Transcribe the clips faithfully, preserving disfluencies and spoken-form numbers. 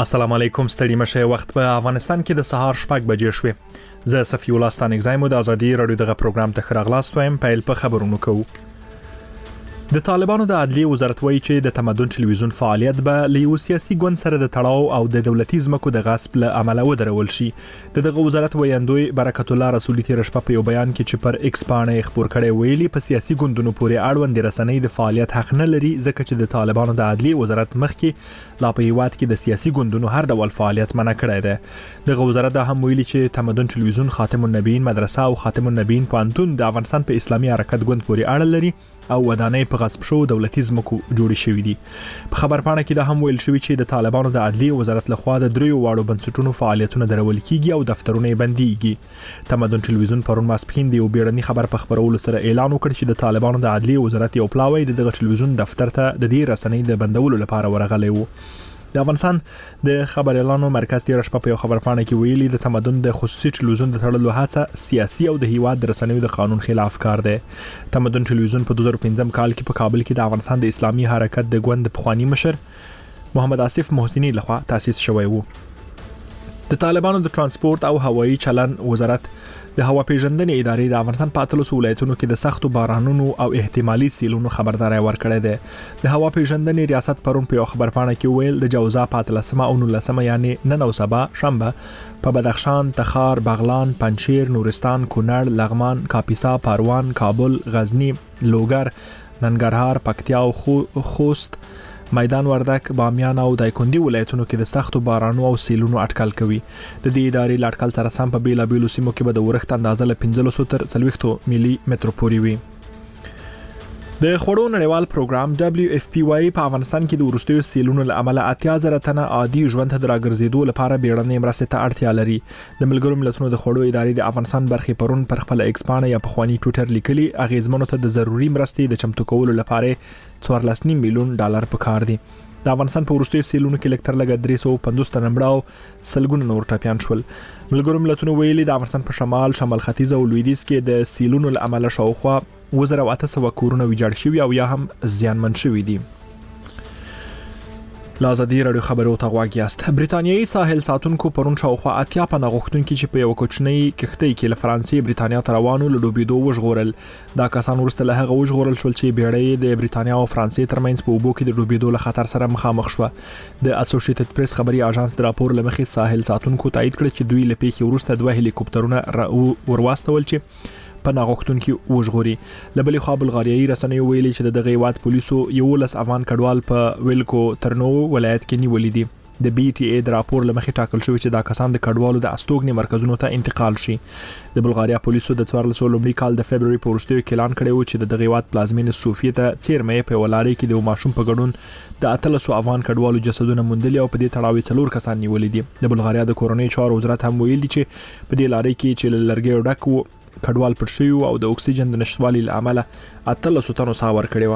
السلام علیکم ستړي مشه وخت په افغانستان کې د سهار شپږ بجې شوې زه صفی الله ستانګ زایم د ازادي رادیو دغه پروګرام ته خراغلاست وایم پیل په خبرونو کوو د طالبانو د عدلیه وزارت وایي چې د تمدن ټلویزیون فعالیت به له یو سیاسي ګوند سره د تړاو او د دولتي ځمکو د غصب له امله ودرول شي د دغه وزارت ویاندوی برکت الله رسولي تیر شپه په یو بیان کې چې پر ایکس باندې خبر کړي ویلي په سیاسي ګوندونو پورې اړوند رسنۍ د فعالیت حق نه لري ځکه چې د طالبانو د عدلیه وزارت مخکې لا په هیواد کې د سیاسي ګوندونو هر ډول فعالیت منع کړی دی دغه وزارت هم ویلي چې تمدن ټلویزیون خاتم النبیین مدرسه او خاتم النبیین پوهنتون د افغانستان په اسلامي حرکت ګوند پورې اړه لري او ودانۍ په غصب شو دولتي ځمکو جوړې شوې دي په خبرپاڼه کې دا هم ویل شوی چې د طالبانو د عدلیه وزارت لخوا د دریو واړو بنسټونو فعالیتونه درول کیږي او دفترونه یې بنديږي تمدن ټلویزیون پرون ماسپښین د یو بیړني خبر په خبرولو سره اعلان وکړ چې د طالبانو د عدلیه وزارت یو پلاوی د دغه ټلویزیون دفتر ته د دې رسنۍ د بندولو لپاره ورغلی وو د افغانستان د خبر اعلانو مرکز تیر شپه په خبرپاڼه کې ویلي د تمدن د خصوصي ټلویزیون د تړلو هڅه سیاسي او د هیواد د رسنیو د قانون خلاف کار دی تمدن ټلویزیون په دوه زره پنځم کال کې په کابل کې د افغانستان د اسلامي حرکت د ګوند پخوانی مشر محمد آصف محسنی لخوا تاسیس شوی وو د طالبانو د ترانسپورت او هوایي چلن وزارت د هوا پیژندنې ادارې د افغانستان په اتلسو ولایتونو کې د سختو بارانونو او احتمالي سیلونو خبرداري ورکړې ده د هوا پیژندنې ریاست پرون په خبرپاڼه کې ویل د جوزا په اتلسمه او نولسمه یعنی نن او سبا شنبه په بدخشان تخار بغلان پنجشیر نورستان کونړ لغمان کاپیسا پروان کابل غزنی لوګر ننګرهار پکتیا او خوست میدان وردک بامیان او دایکندي ولایتونو کې د سختو بارانو او سیلونو اټکل کوي د دې ادارې لاټکل سره سم په بیلا بیلو سیمو کې به د ورښت اندازه له پنځه سوه تر څلوېښت ملي متر پورې وي د خوړو نړیوال پروګرام دبليو اف پی واي په افغانستان کې د ورستیو سیلونو له امله اتیا زره تنه عادي ژوند ته راګرځېدو لپاره بیړنۍ مرستې ته اړتیا لري د ملګرو ملتونو د خوړو ادارې د افغانستان برخې پرون پر خپل ایکس باندې یا په خواني ټویټر لیکلي اغیزمنو ته د ضروري مرستې د چمتو کولو لپاره څوارلس نیم میلیون ډالر پکار دي د افغانستان په ورستیو سیلونو کې لکتر لګ درې سوه پنځوس تنه مړه سلګونه نور ټاپیان شول ملګرو ملتونو ویلي د افغانستان په شمال شمال ختیځ او لویدیځ کې د سیلونو له امله شاوخوا وزره واته سو کورونه ویجاړ شوی او یا هم زیانمن شوی دي لازادي رادیو خبرو ته واګیاست بریتانیایی ساحل ساتونکو پرون شاوخوا اتیا په نغښتونکو چې په یو کوچنی کښتۍ کې له فرانسې بریتانیا ته روانو لډوبېدو وژغورل دا کسان ورسته له هغه وژغورل شول چې بیړۍ د بریتانیا او فرانسې ترمنځ په اوبو کې د ډوبېدو له خطر سره مخامخ شو د اسوسییټډ پریس خبري اژانس د راپور لمخې ساحل ساتونکو تایید کړ چې دوی له پیښې ورسته دوه هلیکوپټرونه ورواستول چې په ناغښتونکو وژغوري لبلې خوا بلغاریایي رسنیو ویلي چې د دغه هیواد پولیسو یولس افغان کډوال په ویلکو ترنو ولایت کې نیولې دي د بي ټي اي د راپور لمخې ټاکل شوی چې دا کسان د کډوالو د استوګنې مرکزونو ته انتقال شي د بلغاریا پولیسو د څوارلس لومړي کال د فبرवरी په وروستیو کې اعلان کړی و چې د دغه هیواد پلازمینې صوفیه ته څیرمې په ولاري کې د ماشوم په ګډون د اتلسو افغان کډوالو جسدونه موندلي او په دې تړاو څلور کسان نیولې دي د بلغاریا د کورونی چارو وزارت هم ویلي چې په دې لاري کې چې لرګي ډک وو کډوال پر شوی او د اکسیجن د نشټوالي لامل اتلسو تنو ساور کړي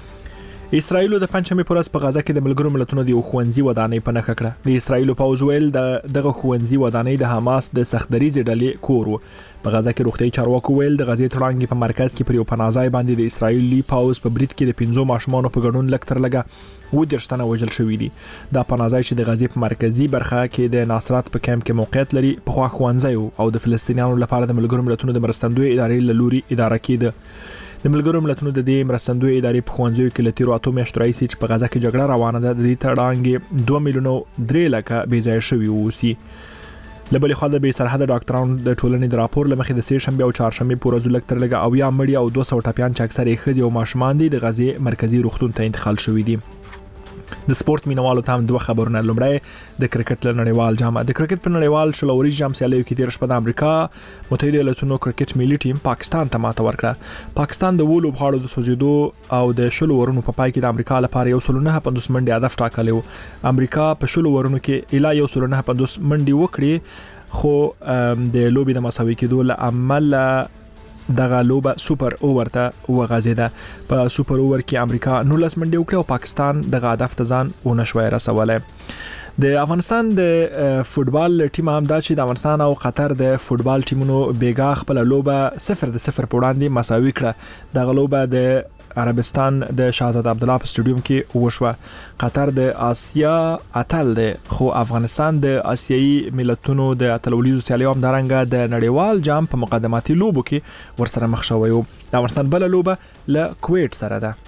و اسرایل د پنځمې پورس په غزا کې د ملګرو ملتونو د خوندزي ودانۍ په نخښه کړه د اسرایل پوز ویل د دغه خوندزي ودانۍ د حماس د سختدریزي ډلې کور و په غزا کې روغتي چارواکو ویل د غزې تړانګي په مرکز کې پر یو پناځای باندې د اسرایلی پوز په بریټ کې د پنځو ماشومانو په ګډون لکتر لګا و درشتنه وجل شوې دي دا پناځای چې د غزې په مرکزی برخه کې د ناصرات په کیمپ کې موقعیت لري په خوا خوانځي او د فلسطینیانو لپاره د ملګرو ملتونو د مرستندوی ادارې لوري اداره کېده د ملګرو ملتونو د دې مرستندوی ادارې په خوانځي کې لتیرو اتو میاشتو راځي چې په غزا کې جګړه روانه ده د دې تړانګي دوه میلیونو درې لکه بې ځای شوی ووسی لبلې خو د بې سرحد ډاکټرانو د ټولنې د راپور لمخې د سې شنبه او چهارشنبه پورې ورځ لکتر لګا او یا مړی او دوه سوه ټاپیان چې اکثر یې ښځې او ماشومان دي د غزې مرکزی روغتون ته انتقال شوی دي د سپورت مینوالو ته هم دوه خبرونه لومړی د کرکټ نړیوال جام د کرکټ په نړیوال شلوري جام سیالیو کې تیر شپه د امریکا متحده ایالاتونو کرکټ ملي ټیم پاکستان ته ماته ورکړه پاکستان د وولو بغاړو د سوزیدو او د شلو ورونو په پای کې د امریکا لپاره یو سل نه پنځوس منډي هدف ټاکلی و امریکا په شلو ورونو کې اله یو سل نه پنځوس منډي وکړي خو د لوبي د مساوي کېدو له عمل دغه لوبه سوپر اوور ته وغځیده په سوپر اوور کې امریکا نولس منډي وکړه او پاکستان دغه هدف ته ځان ونشوي رسوله د افغانستان د فوتبال ټیم هم دا چې د افغانستان او قطر د فوتبال ټیمونو بیګا خپل لوبه صفر د صفر په وړاندې مساوي کړه دغه لوبه د عربستان د شاهزاده عبدالله په سټډیوم کې وشوه. قطر د آسیا اتل دی، خو افغانستان د آسیایي ملتونو د اتلولیزو سیالیو هم دارنګه د نړیوال جام په مقدماتي لوبو کې ورسره مخ شوی و. د افغانستان بل لوبه له کویت سره ده.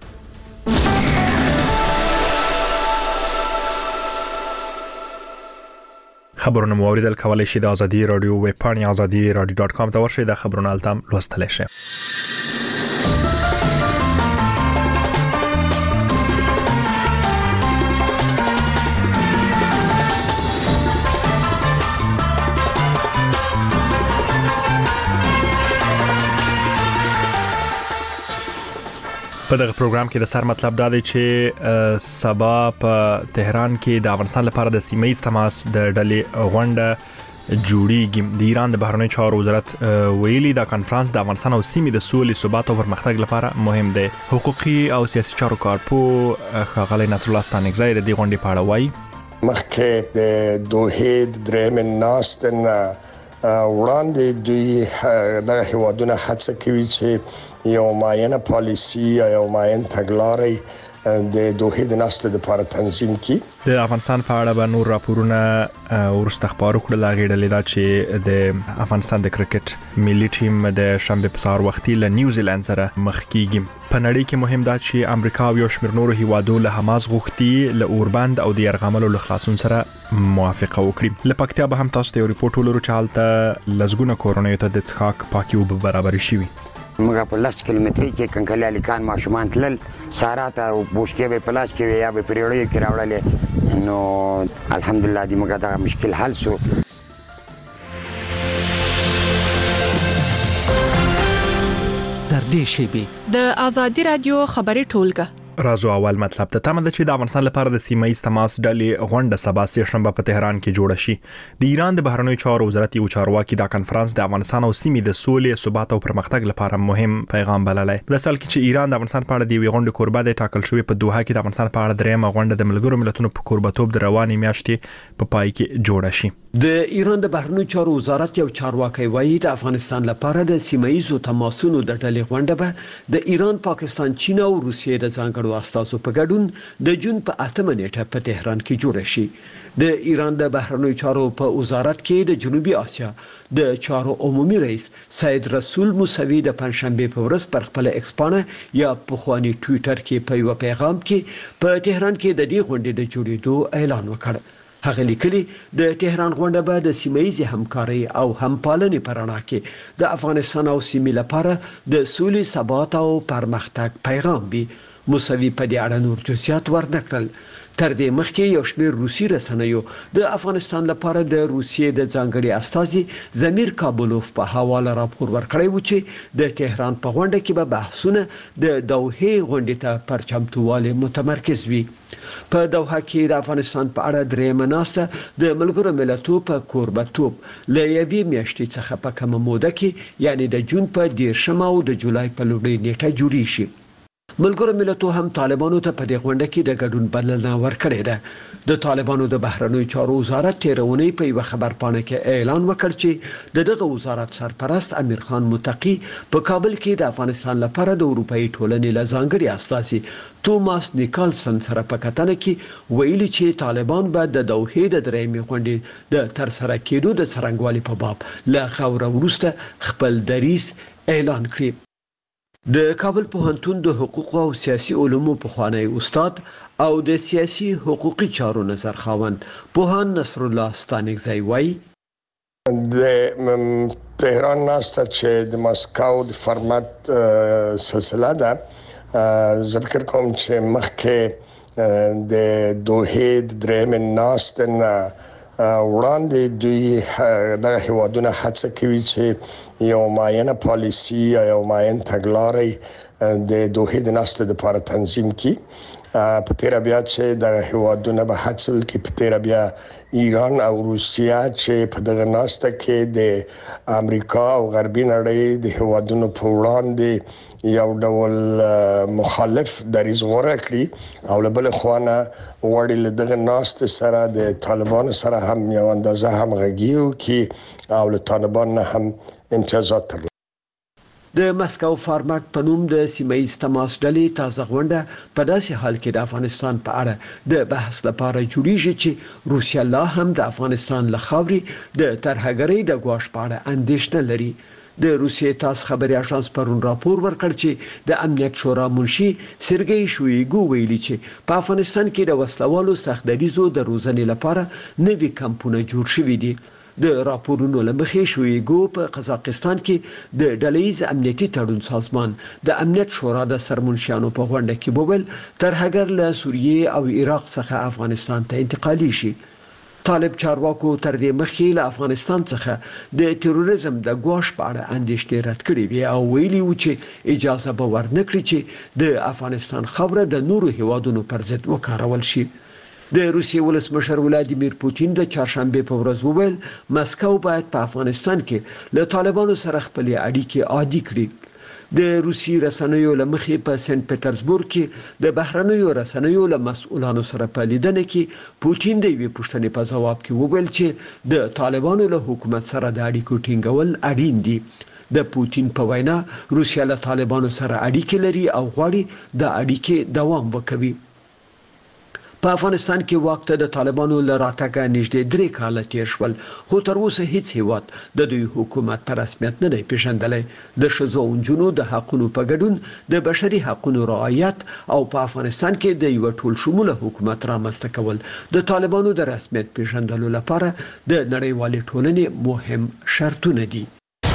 خبرونه مو اوریدل کولای شي د ازادي رادیو ویب پاڼې ازادي رادیو ډاټ کام ته ورشئ. د خبرونو التم لوستلی شئ. په دغه پروګرام کې د سر مطلب دا دی چې سبا په تهران کې د افغانستان لپاره د سیمه ایز تماس د ډلې غونډه جوړیږي. د ایران د بهرنیو چارو وزارت ویلي دا کانفرنس د افغانستان او سیمې د سولې، ثبات او پرمختګ لپاره مهم دی. حقوقي او سیاسي چارو کارپوه ښاغلی نصر الله ستانکزی د دې غونډې په اړه وایي. مخکې د دوحې د درېیمې ناستې نه وړاندې دوی دغه هیوادونه هڅه کوي چې یو معینه پالیسی یا یو معین تګلارې د دوحې د ناستې لپاره تنظیم کی. د افغانستان په اړه به نور راپورونه ورسته خبرو کړل. هغه ډلې دا چې د افغانستان د کرکټ ملي ټیم د شنبه په سهار وختي له نیوزیلند سره مخ کیږي. په نړۍ کې مهم دا چې امریکا او یو شمېر نورو هیوادو له حماس غوښتي له اوربند او د یرغملو له خلاصون سره موافقه وکړي. له پکتیا به هم تاسو ته یو ریپورت ولرو چې هلته لزګونه کورونیو ته د څښاک پاکي اوبه برابرې شوي. موږ په لاس کیلومتري کې کنکلي الیکان ماشومان تلل سارا ته بوشکې به پلاس کې یا به پریړې کې راوړلې، نو الحمدلله دې موږ دا مشکل حل شو. تر دې شیبې د ازادي رادیو خبري ټولګه راځو اول مطلب ته. تمه ده چې د افغانستان لپاره د سیمه ایز تماس ډلې غونډه سبا سه شنبه په تهران کې جوړه شي. د ایران د بهرنیو چارو وزارت یو چارواکي دا کانفرنس د افغانستان او سیمې د سولې، ثبات او پرمختګ لپاره مهم پیغام بللی. د سال کې چې ایران د افغانستان په اړه د یوې غونډې کوربه دی ټاکل شوی، په دوحه کې د افغانستان په اړه درېیمه غونډه د ملګرو ملتونو په کوربتوب د روانې میاشتې په پای کې جوړه شي. د ایران د بهرنیو چارو وزارت یو چارواکي وایي د افغانستان لپاره د سیمه ایزو تماسونو د ډلې غونډه به د ایران، پاکستان، چین او روسیې د ځانګړو استازو په ګډون د جون په اتمه نیټه په تهران کې جوړه شي. د ایران د بهرنیو چارو په وزارت کې د جنوبي اسیا د چارو عمومي رئیس سید رسول موسوي د پنځشنبه په ورځ پر خپل ایکس پاڼه یا په خواني ټوئیټر کې په یو پیغام کې په تهران کې د دې غونډې د جوړېدو اعلان وکړ. هغه لیکلي د تهران غونډه به د سیمه ایزې همکارۍ او همپالنې په رڼا کې د افغانستان او سیمې لپاره د سولې، ثبات او پرمختګ پیغام وي. موسوي په دې اړه نور جزئیات ورنکړل. تر دې مخکې یو شمېر روسي رسنیو د افغانستان لپاره د روسیې د ځانګړي استازي زمیر کابولوف په حواله راپور ورکړی و چې د تهران په غونډه کې به بحثونه د دوحې غونډې ته پر چمتووالي متمرکز وي. په دوحه کې د افغانستان په اړه درېیمه ناسته د ملګرو ملتونو په کوربتوب له یوې میاشتې څخه په کومه موده کې یعنی د جون په دیرشمه او د جولای په لومړۍ نیټه جوړی شي. ملګرو ملتونو هم طالبانو ته په دې غونډه کې د ګډون بلنه ورکړې ده. د طالبانو د بهرنیو چارو وزارت تیرونی په یو خبرپاڼه کې اعلان وکړ چې د دغه وزارت سرپرست امیر خان متقی په کابل کې د افغانستان لپاره د اروپאי ټولنې له ځانګړي استازي توماس نیکلسن سره په کتنه کې ویلي چې طالبان به د دوحې د درېیمې غونډې د ترسره کېدو د څرنګوالي په باب له خبرو وروسته خپل دریځ اعلان کړي. د کابل پوهنتون د حقوق او سیاسي علومو پخوانی استاد او د سیاسي حقوقي چارو نظر خاوند پوهان نصر الله ستانکزی وایي د تهران ناسته چې د ماسکو د فرمت سلسله ده. زه فکر کوم چې مخکې د دوحې د درېیمې ناستې نه وړاندې دوی دغه هیوادونه هڅه کوي چې یو معینه پالیسی یا یو معین تګلارې د دوحې د ناستې لپاره تنظیم کی. په تیر بیا چې د هیوادونو به هڅه وکړي، په تیر بیا ایران او روسیا چې په دغه ناسته کې د امریکا او غربي نړۍ د هیوادونو په وړاندې یو ډول مخالف دریځ غوره کړی او له بل خوانه وړي له دغه ناسته سره د طالبانو سره هم یو اندازه همغږي وکړي او له طالبان نه هم امتیازات ترلاسه. د مسکو فارمټ په نوم د سیمه‌ایز تماس ډلې تازه غونډه په داسې حال کې د افغانستان په اړه د بحث لپاره جوړیږي چې روسیا لا هم د افغانستان له خاورې د ترهګرۍ د ګواښ په اړه اندېښنه لري. د روسیې تاس خبري اژانس پرون راپور ورکړ چې د امنیت شورا منشي سرګئی شویګو ویلي چې په افغانستان کې د وسلوالو سختدریزو د روزنې لپاره نوي کمپونه جوړ شوي دي. د راپورونو لمخې شویګو په قزاقستان کې د ډلهیز امنیتي تړون سازمان د امنیت شورا د سرمنشیانو په غونډه کې وویل ترهګر له سوریې او عراق څخه افغانستان ته انتقالي شي. طالب چارواکو تر دې مخکې له افغانستان څخه د تروریزم د ګواښ په اړه اندېښنې رد کړې وي او ویلي و چې اجازه به ورنکړي چې د افغانستان خاوره د نورو هیوادونو پر ضد وکارول شي. د روسیې ولسمشر ولادیمیر پوتین د چهارشنبه په ورځ وویل مسکو باید په افغانستان کې له طالبانو سره خپل اړیکې عادي کړي. د روسي رسنیو لمخې په سنت پټرزبورګ کې د بهرنیو رسنیو له مسؤلانو سره په لیدنه کې پوتین د یوې پوښتنې په ځواب کې وویل چې د طالبانو له حکومت سره د اړیکو ټینګول اړین دي. د پوتین په وینا روسیا له طالبانو سره اړیکې لري او غواړي د اړیکې دوام وکړي. په افغانستان کې وخت د طالبانو له راتګه نږدې درې کاله تیر شول خو تر اوسه هیڅ هیواد د دوی حکومت په رسمیت نه دی پیژندلی. د ښځو او نجونو د حقونو په ګډون د بشري حقونو رعایت او په افغانستان کې د یو ټول شموله حکومت رامنځته کول د طالبانو د رسمیت پیژندلو لپاره د نړیوالې ټولنې مهم شرطونه دي.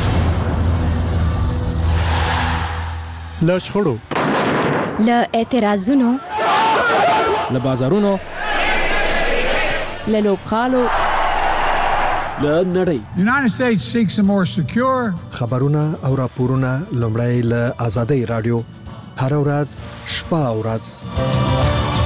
له شخړو له اعتراضونو له بازارونو له لوبغالو له نړۍ The United States seeks a more secure خبرونه او راپورونه لومړی له آزادۍ رادیو هر ورځ شپه او ورځ.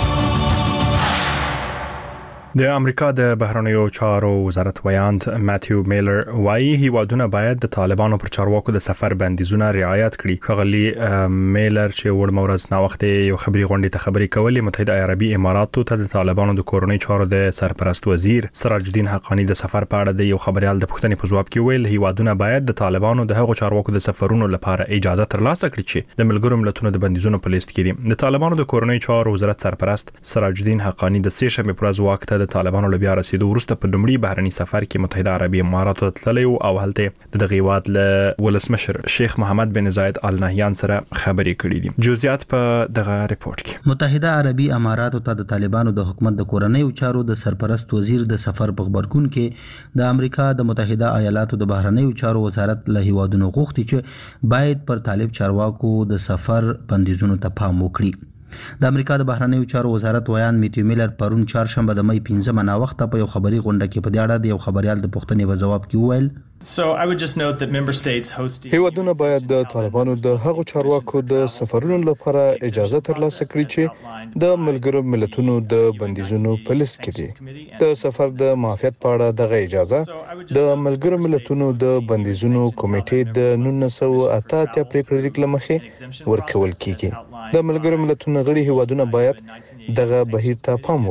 د امریکا د بهرنیو چارو وزارت ویاند ماتیو میلر وايي هیوادونه باید د طالبانو پر چارواکو د سفر بندیزونه رعایت کړي. خغلی میلر چې وړ مورز نا وخت یو خبري غونډه ته خبري کولې متحده عربي اماراتو ته د طالبانو د کورونی چارو د سرپرست وزیر سراج الدین حقانی د سفر په اړه د یو خبريال د پوښتنې په جواب کې ویل هیوادونه باید د طالبانو د هغو چارواکو د سفرونو لپاره اجازه ترلاسه کړي چې د ملګرو ملتونو د بندیزونو په لیست کې دي. د طالبانو د کورونی چارو وزارت سرپرست سراج الدین حقانی د سه شنبه پر ورځ وخت د طالبانو له بیا رسیدو وروسته په لومړي بهرني سفر کې متحده عربي اماراتو ته تللی او هلته د دغه هیواد له ولسمشر شیخ محمد بن زاید ال نهیان سره خبرې کړې دي. جزئیات په دغه ریپورت کې. متحده عربي اماراتو ته د طالبانو د حکومت د کورنۍ چارو د سرپرست وزیر د سفر په خبرګون کې د امریکا د متحده ایالاتو د بهرنی چارو وزارت له هیوادونو غوښتي چې باید پر طالب چارواکو د سفر بندیزونو ته پام وکړي. د امریکا د بهرنیو چارو وزارت ویان میتیو میلر پرون چهارشنبه د مې پنځمه نا وخت په یو خبري غونډه کې په دې اړه د یو خبريال د پوښتنې په جواب کې وویل هیوادونه باید د طالبانو د هغو چارواکو د سفرونو لپاره اجازه ترلاسه کړي چې د ملګرو ملتونو د بندیزونو په لیست کې دي. د سفر د معافیت په اړه دغه اجازه د ملګرو ملتونو د بندیزونو کمیټې د نولس سوه اته اتیا پریکړې لمخې ورکول کیږي. د ملګرو ملتونو غړي هیوادونه باید دغه بهیر ته پام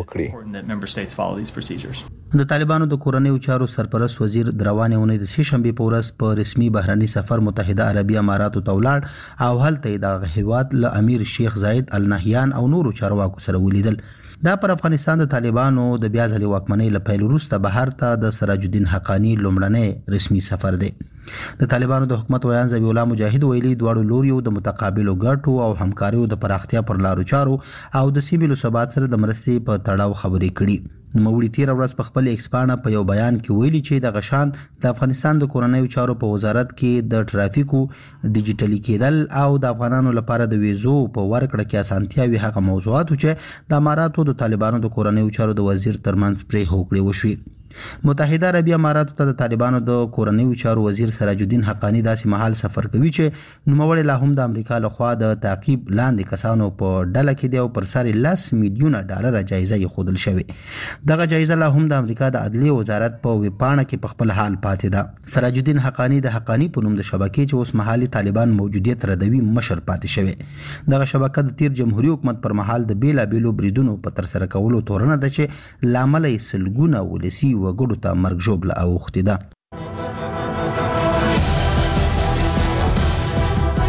وکړي. د طالبانو د کورنۍ چارو سرپرست وزیر دروانه ونې د سه شنبه په ورځ په رسمي بهرني سفر متحده عربي اماراتو ته ولاړ او هلته د هیواد له امیر شیخ زاید ال نهیان او نورو چارواکو سره ولیدل. دا پر افغانستان د طالبانو د بیا ځلې واکمنۍ له پیل وروسته بهر ته د سراج الدین حقانی لومړنی رسمي سفر دی. د طالبانو د حکومت ویان ذبیح الله مجاهد ویلي دواړو لوریو د متقابلو ګټو او همکاریو د پراختیا پر لارو چارو او د سیمې له ثبات سره د مرستې په تړاو خبرې کړي. نوموړي تیر ورځ په خپل ایکسپانه په یو بیان کې ویلي چې د غشان د افغانستان د کورنۍ چارو په وزارت کې د ټرافیکو ډیجیټلی کېدل او د افغانانو لپاره د ویزو په ورکړه کې اسانتیاوي هغه موضوعات چې د اماراتو د طالبانو د کورنۍ چارو د وزیر ترمنځ پرې هوکړې وشوي. متحده عربي اماراتو ته د طالبانو د کورنۍ چارو وزیر سراج الدین حقانی داسې مهال سفر کوي چې نوموړی لا هم د امریکا لخوا د تعقیب لاندې کسانو په ډله کې دی او پر سر لس میلیونه ډالر جایزه یې ښودل شوې. دغه جایزه لا هم د امریکا د عدلیې وزارت په ویبپاڼه کې په خپل حال پاتې ده. سراج الدین حقانی د حقانی په نوم د شبکې چې اوس مهالي طالبان موجودیت ردوي مشر پاتې شوی. دغه شبکه د تیر جمهوریت حکومت پر مهال د بیلابیلو بریدونو په تر سره کولو تورنه ده چې لامل یې سلګونه ولسی وګړو ته مرګ ژوبله اوښتې ده.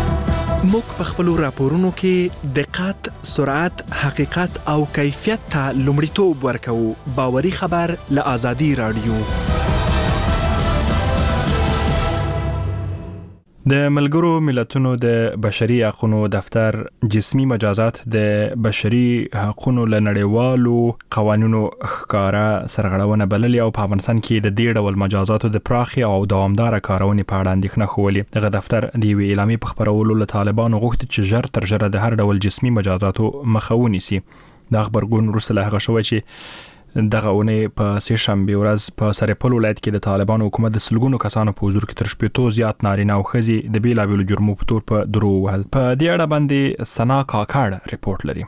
موږ په خپل راپورونو کې دقت، سرعت، حقیقت او کیفیت ته لومړیتوب ورکوو. باوري خبر له آزادي رادیو. د ملګرو ملتونو د بشري حقوقو دفتر جسمي مجازات د بشري حقوقو له نړیوالو قوانینو ښکارا سرغړونه بللې او په افغانستان کې د دې ډول مجازاتو د پراخي او دوامدار کارونې په اړه اندېښنه خولې. دغه دفتر د وی اعلامیې په خبرولو له طالبانو غوښتي چې ژر تر ژره د هر ډول جسمي مجازاتو مخه ونیسي. د خبرګون وروسته له هغه شوی چې دغه اونۍ په سه شنبه ورځ په سرپل ولایت کې د طالبانو حکومت د سلګونو کسانو په حضور کې تر شپږ زیات نارینه او ښځې د بیلابیلو جرمو په تور په درو وهل. په دې اړه باندې سنا کاکړ ریپورت لري.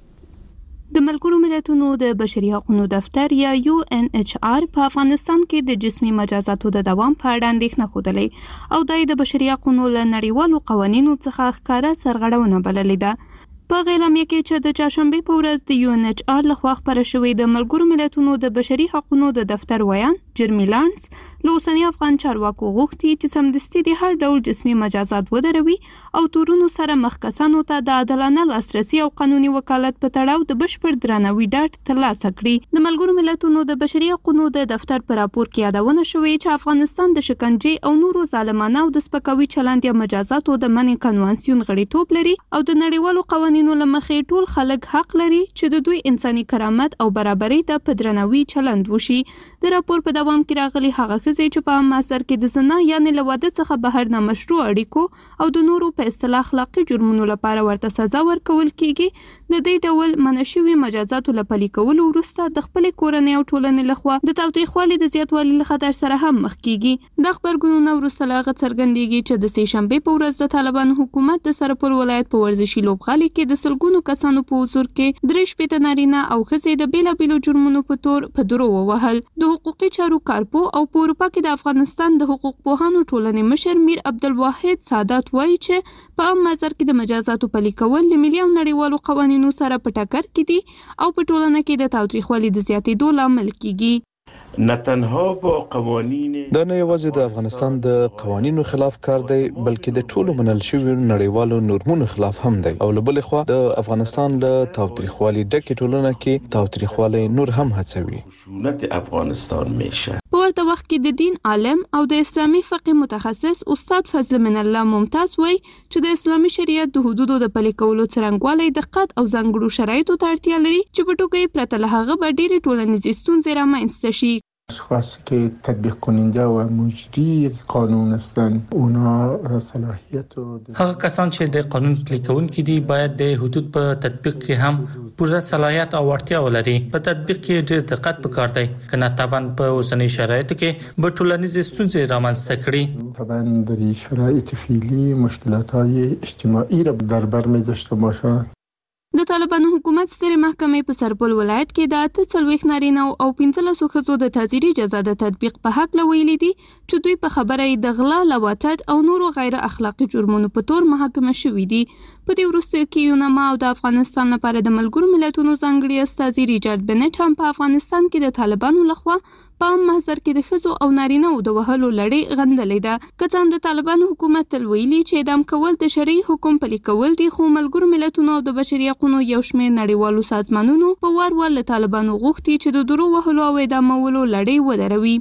د ملګرو ملتونو د بشري حقوقو دفتر یا یو ان ایچ آر په افغانستان کې د جسمي مجازاتو د دوام په اړه اندېښنه خوده او د بشري حقوقو له نړیوالو قوانینو څخه ښکارا سرغړونه بللې ده. په اعلامیه کې چې د چهارشنبه په ورځ د یو ان ایچ آر لخوا خبره شوې د ملګرو ملتونو د بشري حقوقو د دفتر ویان جرمی لانس له اوسنی افغان چارواکو غوښتي چې سمدستي د هر ډول جسمي مجازات ودروي او تورونو سره مخ کسانو ته د عادلانه لاسرسي او قانوني وکالت په تړاو د بشپړ درناوي ډاډ ترلاسه کړي. د ملګرو ملتونو د بشري حقوقو د دفتر په راپور کې یادونه شوې چې افغانستان د شکنجې او نورو ظالمانه او د سپکاوي چلند یا مجازاتو د منع کنوانسیون غړیتوب لري او د نړیوالو قوانینو لمخې ټول خلک حق لري چې د دوی انساني کرامت او برابرۍ ته په درناوي چلند وشي. د راپور په دوام کې راغلي هغه ښځې چې په عام محضر کې د زنا یعنې له واده څخه بهر نامشروع اړیکو او د نورو په اصطلاح اخلاقي جرمونو لپاره ورته سزا ورکول کیږي، د دې ډول منع شوي مجازاتو له پلي کولو وروسته د خپلې کورنۍ او ټولنې لخوا د تاوتریخوالي د زیاتوالي له خطر سره هم مخ کیږي. د خبرګونونو وروسته له هغه څرګندېږي چې د سه شنبې په ورځ د طالبانو حکومت د سرپل ولایت په ورزشي لوبغالي کې د سلګونو کسانو په حضور کې درې شپېته نارینه او ښځې د بیلابیلو جرمونو په تور په درو ووهل. د حقوقي چارو کارپو او په اروپا کې د افغانستان د حقوق پوهانو ټولنې مشر میر عبدالواحد سادات وایي چې په عام محضر کې د مجازاتو پلي کول له ملي او نړیوالو قوانینو سره په ټکر کې دي او په ټولنه کې د تاوتریخوالي د زیاتېدو لامل کیږي. نه تنها با قوانین دا نه یوازې د افغانستان د قوانینو خلاف کار دی بلکې د ټولو منل شویو نړیوالو نورمونو خلاف هم دی او له بلې خوا د افغانستان له تاوتریخوالي ډکې ټولنه کې تاوتریخوالي نور هم هڅوي. خشونت افغانستان میشه. په ورته وخت کې د دین عالم او د اسلامي فقه متخصص استاد فضل من الله ممتاز وایي چې د اسلامي شریعت د حدودو د پلي کولو څرنګوالی دقت او ځانګړو شرایطو ته اړتیا لري چې په ټوکه پرته له هغه به ډېرې ټولنیزې ستونزې رامنځته شي. اشخاصی که تطبیق کننده و مجری قانون هستند اونا صلاحیت هغه کسان چې د قانون پلي کوونکي دي باید د حدود په تطبیق کې هم پوره صلاحیت او وړتیا ولري. په تطبیق کې ډېر دقت پکار دی کنه طبعا په اوسنۍ شرایطو کې به ټولنیزې ستونزې رامنځته کړي. طبعا در این شرایط فعلی مشکلات‌های اجتماعی را در بر می‌داشته باشند. د طالبانو حکومت سترې محکمې په سرپل ولایت کې د اته څلوېښت نارینه او پنځلسو ښځو د تعزیري جزا د تطبیق په حق ویلي دي چې دوی په خبره یې د غلا، لواطت او نورو غیر اخلاقي جرمونو په تور محاکمه شوي دي. په دې وروستیو کې یونما او د افغانستان لپاره د ملګرو ملتونو ځانګړي استازي ریچارډ بنټ هم په افغانستان کې د طالبانو لخوا په عام محضر کې د ښځو او نارینه د وهلو لړۍ غندلې ده. که څه هم د طالبانو حکومت تل ویلي چې اعدام کول د شرعي حکم پلي کول دي، خو ملګرو ملتونو او د بشري حقوقو یو شمېر نړیوالو سازمانونو په وار وار له طالبانو غوښتي چې د درو وهلو او اعدامولو لړۍ ودروي.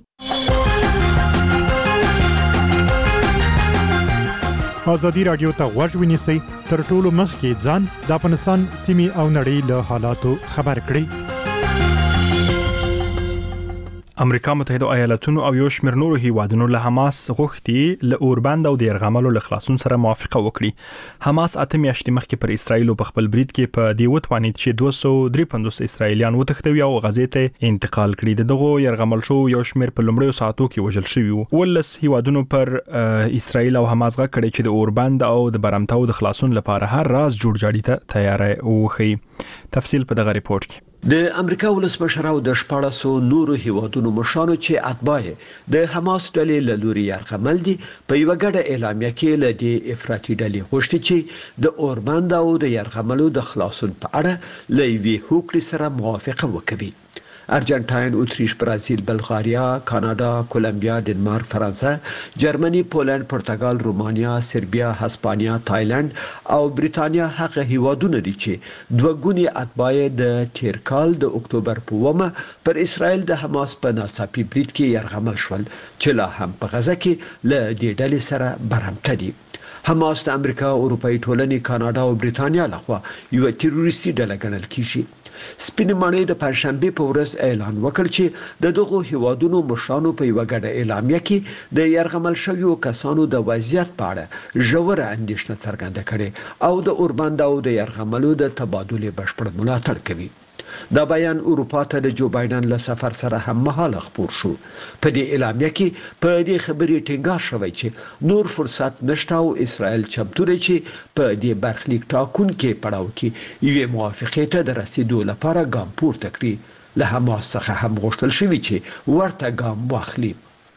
آزادي رادیو ته غوږ ونیسئ، تر ټولو مخکې ځان د افغانستان سیمې او نړۍ له حالاتو خبر کړئ. امریکا متحده ایالاتونو او یو شمېر نورو هیوادونو له حماس غوښتي له اوربند او د یرغملو له خلاصون سره موافقه وکړي. حماس اته میاشتې مخکې پر اسرایل په خپل برید کې په دی وتوانید چې دوه سوه درې پنځوس اسرایلیان وتښتوي او غزې ته انتقال کړي. دغه یرغمل شو یو شمېر په لومړیو ساعتو کې وژل شوي وو. ولس هیوادونو پر اسرایل او حماس غږ کړی چې د اوربند او د برمتاو د خلاصون لپاره هر راز جوړجاړي ته تیار وي. تفصیل په دغه ریپورت کې. د امریکا ولسمشر او د شپاړسو نورو هیوادونو مشرانو چې اتباع د حماس ډلې له لوري یرغمل دي په یو غړ اعلامیه کې له دې افراطي ډلې غوښتي چې د اوربند او د یرغملو د خلاصون په اړه له یوې هوکړې سره موافقه وکړي. ارجنټاین، اتریش، برازیل، بلغاریا، کاناډا، کولمبیا، ډنمارک، فرانسه، جرمني، پولند، پرتګال، رومانیا، سربیا، هسپانیا، تایلند او بریتانیا هغه هیوادونه دي چې دوه ګوني اتباع د تیر کال د اکتوبر په اوومه پر اسرائیل د حماس په ناڅاپي برید کې یرغمل شول چې لا هم په غزه کې له دې ډلې سره برهمته دي. حماس د امریکا، اروپאי ټولنې، کاناډا او بریتانیا لخوا یو تروریستي ډله ګڼل کیږي. سپین ماڼۍ د پنځشنبه په ورځ اعلان وکړ چې د دغو هیوادونو مشرانو په یو غډه اعلامیه کې د یرغمل شویو کسانو د وضعیت په اړه ژوره اندېښنه څرګنده کړې او د اوربند او د یرغملو د تبادلې بشپړ ملاتړ کوي. دا بیان اروپا ته د جو بایدن له سفر سره هم مهاله خپور شو. په دې اعلامیه کې په دې خبرې ټینګار شوی چې نور فرصت نشته او اسرائیل چمتو دی چې په دې برخلیک ټاکونکي پړاو کې یوې موافقې ته د رسیدو لپاره ګام پورته کړي. له حماس څخه هم غوښتل شوی چې ورته ګام واخلي.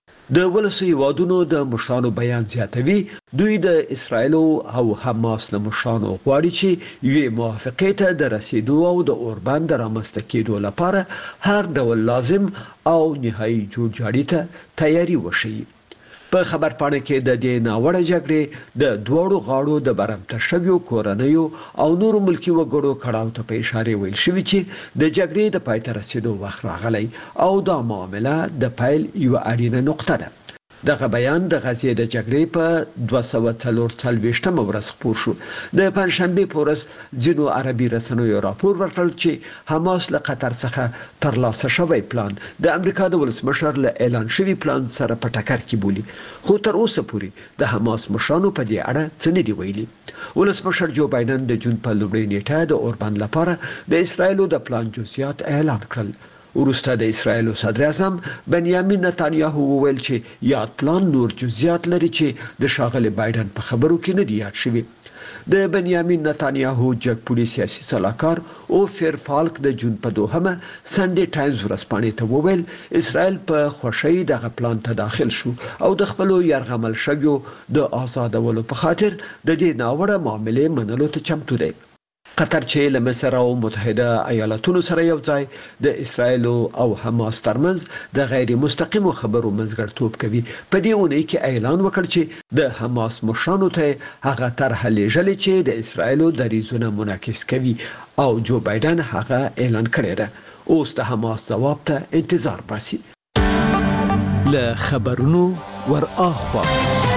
د ولسي وادونو د مشرانو بیان زیاتوي دوی د اسرائیل او حماس له مشرانو غواړي چې یوې موافقې ته د رسیدو او د اوربند رامنځته کېدو لپاره هر ډول لازم او نهایي جوړجاړي ته تیاری وشي. په خبرپاڼه کې د دې ناوړه جګړې د دوړو غاړو د برمته شویو کورنیو او نورو ملکی وګړو کړهو ته په اشاره ویل شوی چې د جګړې د پای ته رسیدو وخت راغلی او دا معامله د پیل یو اړینه نقطه ده. دغه بیان د غزې د جګړې په دوه سوه څلور څلوېښتمه ورځ خپور شو. د پنځشنبه په ورځ ځینو عربي رسنیو راپور ورکړ چې حماس له قطر څخه ترلاسه شوی پلان د امریکا د ولسمشر له اعلان شوی پلان سره په ټکر کې بولي، خو تر اوسه پورې د حماس مشرانو په دې اړه څه نه دي ویلي. ولسمشر جو بایدن د جون په لومړۍ نیټه د اوربند لپاره د اسرائیل د پلان جزئیات اعلان کړل. وروسته د اسرائیل صدر اعظم بنیامین نتانیاهو وویل چې یاد پلان نور جزئیات لري چې د ښاغلي بایدن په خبرو کې نه دي یاد شوي. د بنیامین نتانیاهو جګپوړي سیاسي صلاحکار او فیر فالک د جون په دوهمه سنډي ټایمز ورځپاڼې ته وویل اسرائیل په خوشی دغه پلان ته داخل شو او د خپل يرغمل شویو د آزادولو په خاطر د دې ناوړه معاملې منلو ته چمتو دی. قطر چې له مصر او متحده ایالاتونو سره یو ځای د اسرائیل او حماس ترمنځ د غیر مستقیمو خبرو منځګړیتوب کوي، په دې اونۍ کې اعلان وکړ چې د حماس مشرانو ته هغه طرح لېږلې چې د اسرائیل دریځونه منعکس کوي او جو بایدن هغه اعلان کړی دی. اوس د حماس جواب ته انتظار باسي. له خبرونو ور اخوا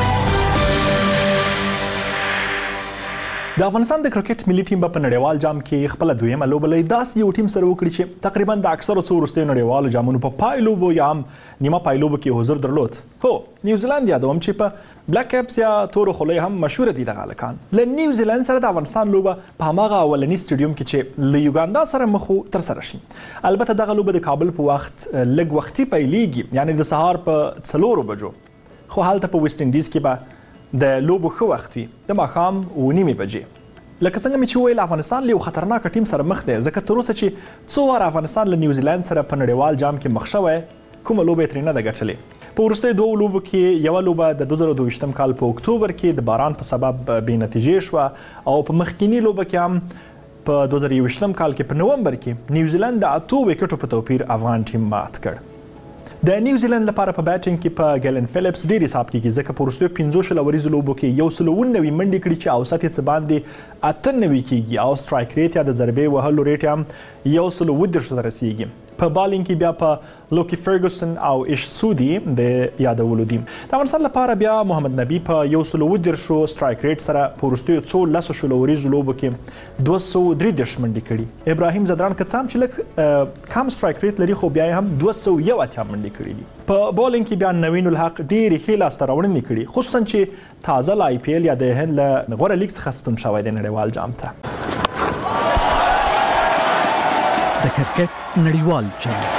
د افغانستان د کرکټ ملي ټیم په نړیوال جام کې خپل دویمه لوبه لري. داسې یو ټیم سره وکړي چې تقریبا د اکثرو څو وروستیو نړیوالو جامونو په پای لوبو یا هم نیمه پای لوبو کې حضور درلود. هو نیوزیلند یادوم چې په بلیک کیپس یا تورو خولۍ هم مشهور دي دغه هلکان. له نیوزیلند سره د افغانستان لوبه په هماغه اولني سټیډیوم کې چې له یوګاندا سره مخ ترسره شي. البته دغه لوبه د کابل په وخت لږ وختي پیلېږي، یعنی د سهار په څلورو بجو، خو هلته په ویسټ انډیز کې به د لوبو ښه وخت وي، د ماښام اوه نیمې بجې. لکه څنګه مې چې وویل افغانستان له یو خطرناک ټیم سره مخ دی، ځکه تر اوسه چې څو واره افغانستان له نیوزیلند سره په نړیوال جام کې مخ شوی، کومه لوبه یې ترې نه ده ګټلې. په وروستیو دوو لوبو کې یوه لوبه د دوه زره دوه ویشتم کال په اکتوبر کې د باران په سبب بې نتیجې شوه او په مخکینی لوبه کې هم په دوه زره یوویشتم کال کې په نومبر کې نیوزیلند د اتو وکټو په توپیر افغان ټیم مات کړ. د نیوزیلند لپاره په بیټینګ کې په ګیلن فلیپس ډیر حساب کیږي، ځکه په وروستیو پنځو شل اوریزو لوبو کې یو سل اووه نوي منډې کړي چې اوسط یې څه باندې اته نوي کیږي او سټرایک ریټ یا د ضربې وهلو ریټ هم یو سل اووه دېرشو ته رسیږي. په بالینګ کې بیا په لوکی فرګوسن او ایش سودی د یادولو دي. د افغانستان لپاره بیا محمد نبی په یو سل اووه دېرشو سټرایک ریټ سره په وروستیو څو لسو شلو اوریزو لوبو کې دوه سوه درې دېرش منډې کړي. ابراهیم زدران که څه هم چې لږ کم سټرایک ریټ لري خو بیا یې هم دوه سوه یو اتیا منډې کړي دي. په بالینګ کې بیا نوین الحق ډېرې ښې لاسته راوړنې کړي، خصوصا چې تازه له آی پی ایل یا د هند له غوره لیګ څخه ستون شوی دی نړیوال جام ته. د کرکټ نړیوال جام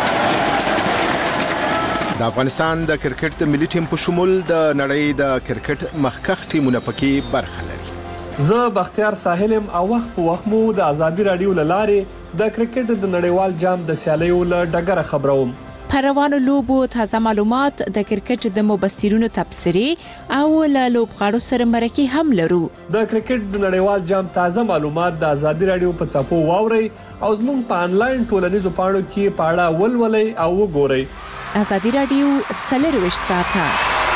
د افغانستان د کرکټ د ملي ټیم په شمول د نړۍ د کرکټ مخکښ ټیمونه پکې برخه لري. زه بختیار ساحل او وخت په وخت مو د ازادي رادیو له لارې د کرکټ د نړیوال جام د سیالیو له ډګره خبروم. په لوبو تازه معلومات د کرکټ د مبصرینو تبصرې او له لوبغاړو سره مرکه هم لرو. د کرکټ د نړیوال جام تازه معلومات د ازادي رادیو په څاپو واوري او زموږ په انلاین ټولنیزو پاڼو کې پاړه ولولئ او وګورئ. ازادي رادیو څلرویشت ساعته.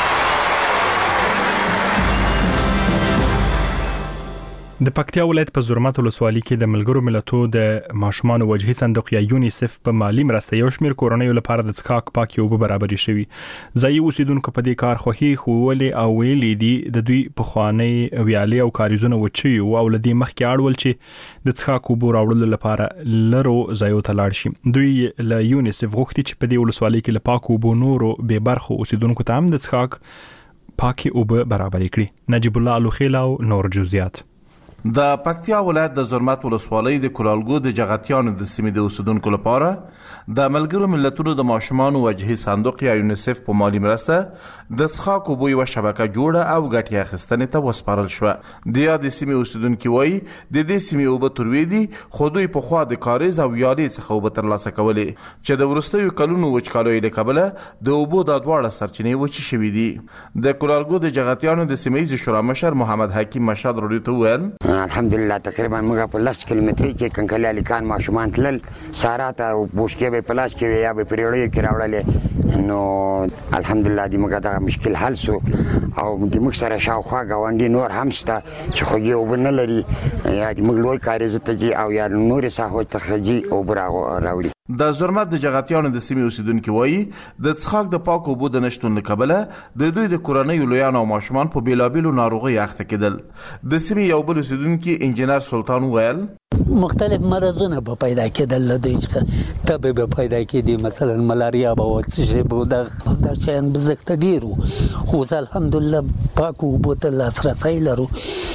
د پکتیا ولایت په زرمت ولسوالۍ کې د ملګرو ملتونو د ماشومان وجهي صندوق یا یونیسف په مالی مرسته یو شمېر کورنیو لپاره د څښاک پاکي اوبه برابرې شوي. ځایي اوسیدونکو په دې کار خوښي ښوولې او ویلي دي د دوی پخوانۍ ویالې او کاریزونه وچوي او له دې مخکې اړول چې د څښاک اوبو راوړلو لپاره لرو ځایو ته لاړ شي. دوی له یونیسف غوښتي چې په دې ولسوالۍ کې له پاکو اوبو نورو بې برخو اوسیدونکو ته هم د څښاک پاکي اوبه برابرې کړي. نجیب الله الوخیل او نور جزئیات. د پکتیا ولایت د زرمت ولسوالۍ د کولالګو د جغتیانو د سیمې د اوسیدونکو لپاره د ملګرو ملتونو د ماشومان وجهي صندوق یا یونیسف په مالی مرسته د څښاک اوبو یوه شبکه جوړه او ګټې اخیستنې ته وسپارل شوه. د یادې سیمې اوسیدونکي وایي د دې سیمې اوبه تروې دي خو دوی پخوا د کاریز او ویالې څخه اوبه ترلاسه کولې چې د وروستیو کلونو وچکالیو له کبله د اوبو دا دواړه سرچینې وچې شوي دي. د کولالګو د جغتیانو د سیمه ییز شورا مشر محمد حکیم مشهد راډیو ته وویل الحمدلله تقریبا موږ په لس کیلومتري کې کنکلي الیکان ماشومان تلل سارا ته بوشکې به پلاس کې یا به پریړې کې راوړلې نو الحمدلله دې موږ دا مشکل حل سو او دې موږ سره شاوخوا غونډي نور هم شته چې خو یې وبنه لري یا دې موږ لوی کاریز ته جي او یا نور ساحو ته خجي او راوړي. د زرمت د جغتیانو د سیمې اوسیدونکي وایي د څښاک د پاکو اوبو د نشتون له کبله د دوی د کورنیو لویانو او ماشومان په بیلابیلو ناروغیو اخته کېدل. د سیمې یو بل اوسیدونکي انجینر سلطان وویل مختلف مرضونه به پیدا کېدل له دوی څخه تبه به پیدا کېدي مثلا ملاریا به او څه شی به دا شیان به زکته ډېرو خو الحمدلله پاکو اوبو ته لاسرسی لرو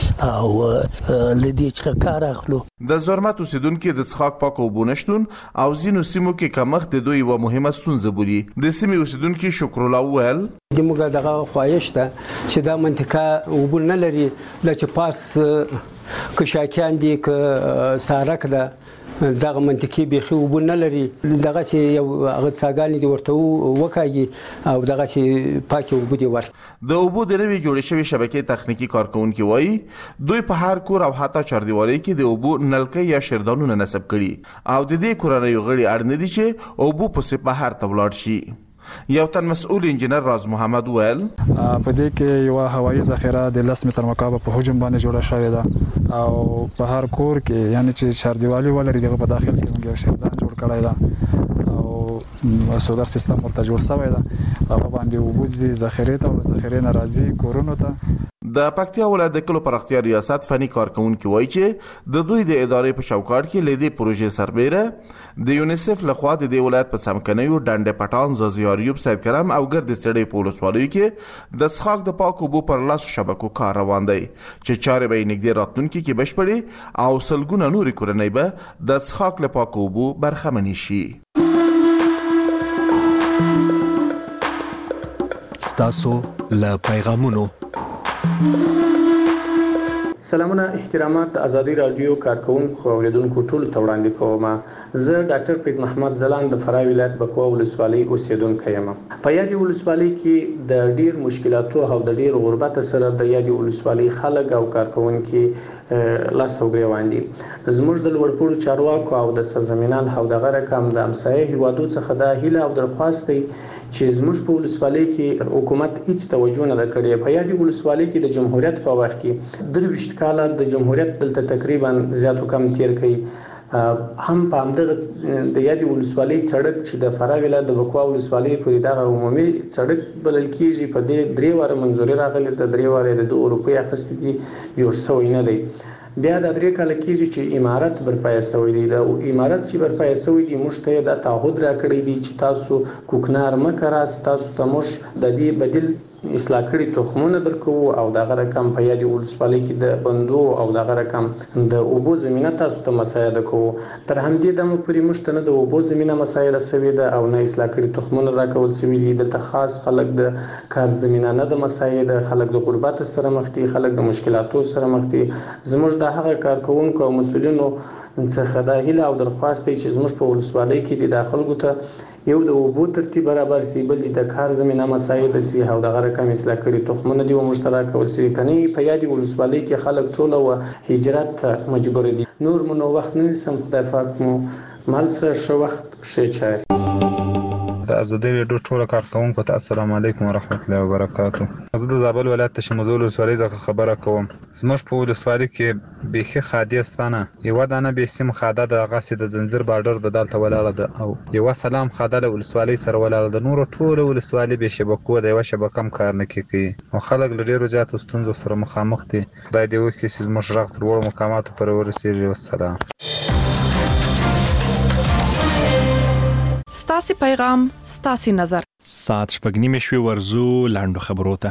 او له دې څخه کار اخلو. د زرمت اوسیدونکي د څښاک پاکو اوبو نشتون او ځینو سیمو کې کمښت د دوی یوه مهمه ستونزه بولي. د سیمې اوسیدونکي شکرالله وویل د موږ دغه خواهش ده چې دا منطقه اوبه نه لري چې پاس که شاکیان دي که سارک ده دغه منطقي بیخي اوبه نه لري دغه چې یو هغه څاګانې دي ورته وکاږي او دغه چې پاکې اوبه دي ور د اوبو د نوې جوړې شوې شبکې تخنیکي کارکونکي وایي دوی په هر کور او حتی چاردیوالۍ کې د اوبو نلکۍ یا شیردانونه نصب کړي او د دې کورنیو غړي اړ نه دي چې اوبو پسې بهر ته ولاړ شي. یو تن مسؤل انجینر راز محمد ویل په دې کې یو هوایي ذخیره د لس متر مکعب په حجم باندې جوړه شوې ده او په هر کور کې یعنی چې چاردیوالي ولري دغه په داخل کې موږ یو شیردان جوړ کړی ده او سولر سیستم ورته جوړ شوی ده هغه باندې اوبه ځي ذخیرې ته او ذخیرې نه راځي کورونو ته. د پکتیا ولایت د کلو پراختیا ریاست فني کارکونکي وایي چې د دوی د ادارې په چوکاټ کې لدې پروژې سربېره د یونیسف لخوا د دې ولایت په څمکنیو ډنډ پټان زازیاریوب سید کرم او ګرد سړې په ولسوالیو کې د څښاک د پاکو اوبو پر لاسو شبکو کار روان دی چې چارې به یې نږدې راتلونکي کې بشپړې او سلګونه نورې کورنۍ به د څښاک له پاکو اوبو برخمنې شي. ستاسو له پیغامونو سلامونه احترامات ازادي رادیو کارکونکو اوریدونکو ټول ته وړاندې کوم. زه ډاکټر فیض محمد زلان د فراه ولایت بکوا ولسوالۍ اوسیدونکی یم. په یادې ولسوالۍ کې د ډیر مشکلاتو او د ډیر غربت سره د یادې ولسوالۍ خلک او کارکونکي لاس او ګریوان دي. زموږ د لوړپوړو چارواکو او د سرزمینال او د غره کم د امسایه هیوادو څخه د هیله او درخواست دی چې زموږ په ولسوالۍ کې حکومت هیڅ توجه نه کړي. په یادې ولسوالۍ کې د جمهوریت په وخت کې درویشت کاله د جمهوریت دلته تقریبا زیاتو کم تیر کړي هم په همدغه د یادې ولسوالۍ سړک چې د فراه ولایت د بکوا ولسوالۍ پورې دغه عمومي سړک بلل کیږي په دې درې واره منځوري راغلي د درې واره د دوه روپۍ اخیستې دي جوړ شوی نه دی. بیا د درې کال کېږي چې امارت برپای شوی دی. د امارت چې برپای شوی دی موږ ته د تعهد راکړی دی چې تاسو کوکنار مکراس تاسو ته موږ د دې بدیل اصلاح کړي تخمونه درکو او دغه رقم په یادې ولسوالۍ کې د بندو او دغه رقم د اوبو زمينه تاسو ته مساعده کوو. تر همدې دمه پورې موږ ته نه د اوبو زمينه مساعده شوې ده او نه اصلاح کړي تخمونه راکول شوي دي. د خاص خلک د کار زمينه نه د مساعده خلک د غربت سره مخ دي خلک د مشکلاتو سره مخ دي. زموږ د هغه کارکونکو او مسؤلینو څخه دا هیله او درخواست دی چې زموږ په ولسوالۍ کې د خلکو ته یو د اوبو ترتیب برابر سي، بل د کار زمينه مساعد سي او د غره کم اصلاح کړي تخمونه دی مشترک ول سي. کني په یادي ولسوالۍ کې خلک ټوله و هجرت ته مجبور دي. نور مو نو وخت نه سم خدای پاک مو مالسه شو وخت شي چای. د ازادي رادیو ټول کارکونکو ته السلام علیکم ورحمت الله وبرکاتہ. زه د زابل ولایت تشمزول ولسوالۍ څخه خبره کوم. زموږ په ولسوالۍ کې بيخي خادیستانه یو دانه به سیم خاده د غاسي د زنجیر بارډر د دالته ولاړه ده او یو سلام خاده له ولسوالۍ سره ولاړه ده. نور ټول ولسوالۍ به شبکو د یو شبکم کار نه کوي او خلک له ډیرو زیات ستونزو سره مخامخ دي. خدای دې وکړي چې زموږ رغ تر وړو مقاماتو پر ورسېږي. والسلام. ستاسي پیغام ستاسي نظر. ساعت شپږ نیمې شوي ورزو لاندو خبرو ته.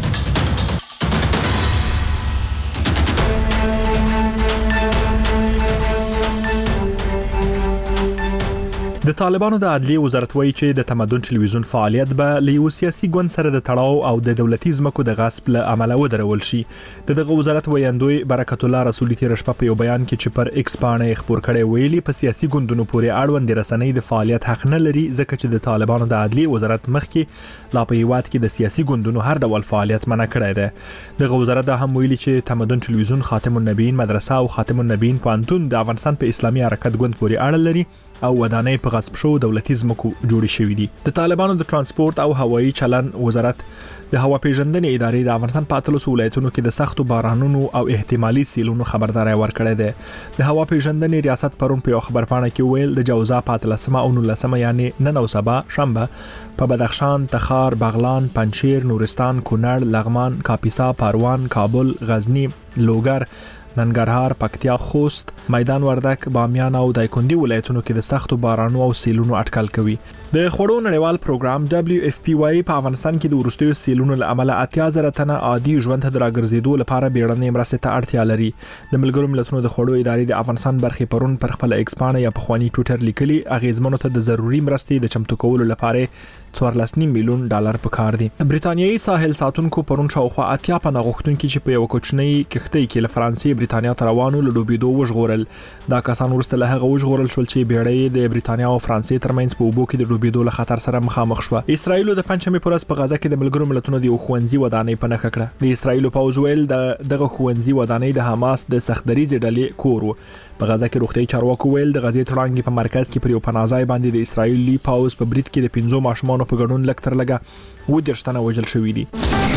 د طالبانو د عدلیې وزارت وایي چې د تمدن ټلویزیون فعالیت به له یو سیاسي ګوند سره د تړاو او د دولتي ځمکو د غصب له امله ودرول شي. د دغه وزارت ویاندوی برکت الله رسولي تیر شپه په یو بیان کې چې پر ایکس باندې خبر کړي ویلي په سیاسي ګوندونو پورې اړوند رسنۍ د فعالیت حق نه لري ځکه چې د طالبانو د عدلیې وزارت مخکې لا په هیواد کې د سیاسي ګوندونو هر ډول فعالیت منع کړی دی. دغه وزارت هم ویلي چې تمدن ټلویزیون، خاتم النبیین مدرسه او خاتم النبیین پوهنتون د افغانستان په اسلامي حرکت ګوند پورې اړه لري او ودانۍ په غصب شو دولتي ځمکو جوړې شوې دي. د طالبانو د ترانسپورت او هوایي چلن وزارت د هوا پیژندنې ادارې د افغانستان په اتلس ولایتونو کې د سختو بارانونو او احتمالي سیلونو خبرداري ورکړې ده. د هوا پیژندنې ریاست پرون په خبرپاڼه کې ویل د جوزا په اتلسمه او نولسمه یعنی نن او سبا شنبه په بدخشان، تخار، بغلان، پنجشیر، نورستان، کونړ، لغمان، کاپیسا، پروان، کابل، غزنی، لوګر، ننګرهار، پکتیا، خوست، میدان وردک، بامیان او دایکندي ولایتونو کې د سختو بارانونو او سیلونو اټکل کوي. د خوړو نړیوال پروګرام دبليو اف پی وايي په افغانستان کې د ورستیو سیلونو له امله اتیا زره تنه عادي ژوند ته راګرځېدو لپاره بیړنۍ مرستې ته اړتیا لري. د ملګرو ملتونو د خوړو ادارې د افغانستان برخې پرون پر خپل ایکس باندې یا په خواني ټوئیټر لیکلي اغیزمنو ته د ضروري مرستې د چمتو کولو لپاره څوارلس میلیون ډالر پکار دي. بریتانیایي ساحل ساتونکو پرون شاوخوا اتیا پناه غوښتونکي چې په یو کوچنۍ کښتۍ کې له فرانسې برېټانیا ته روانو له ډوبېدو وژغورل. دا کسان وروسته له هغه وژغورل شول چې بیړۍ د برېټانیا او فرانسې ترمنځ په اوبو کې د ډوبېدو له خطر سره مخامخ شوه. اسرائیل د پنځمې پر ورځ په غزا کې د ملګرو ملتونو د ښوونځي ودانۍ په نښه کړه. د اسرائیل پوځ ویل د دغه ښوونځي ودانۍ د حماس د سختدریزې ډلې کور و. په غزا کې روغتي چارواکو ویل د غزې تړانګې په مرکز کې پر یو پناهځای باندې د اسرائیلي پوځ په برید کې د پنځو ماشومانو په ګډون لږ تر لږه اووه دېرش تنه وژل شوي دي.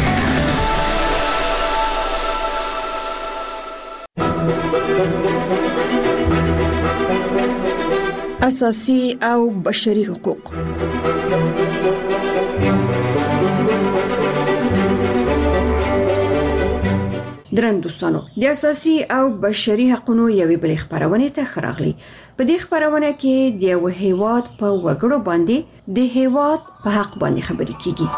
اساسي او بشري حقوق. درن دوستانو، د اساسي او بشري حقوقو یوې بلې خبرونه ته خراغلي. په دې خبرونه کې د یو هیواد په وګړو باندې د هیواد په حق باندې خبرې کیږي.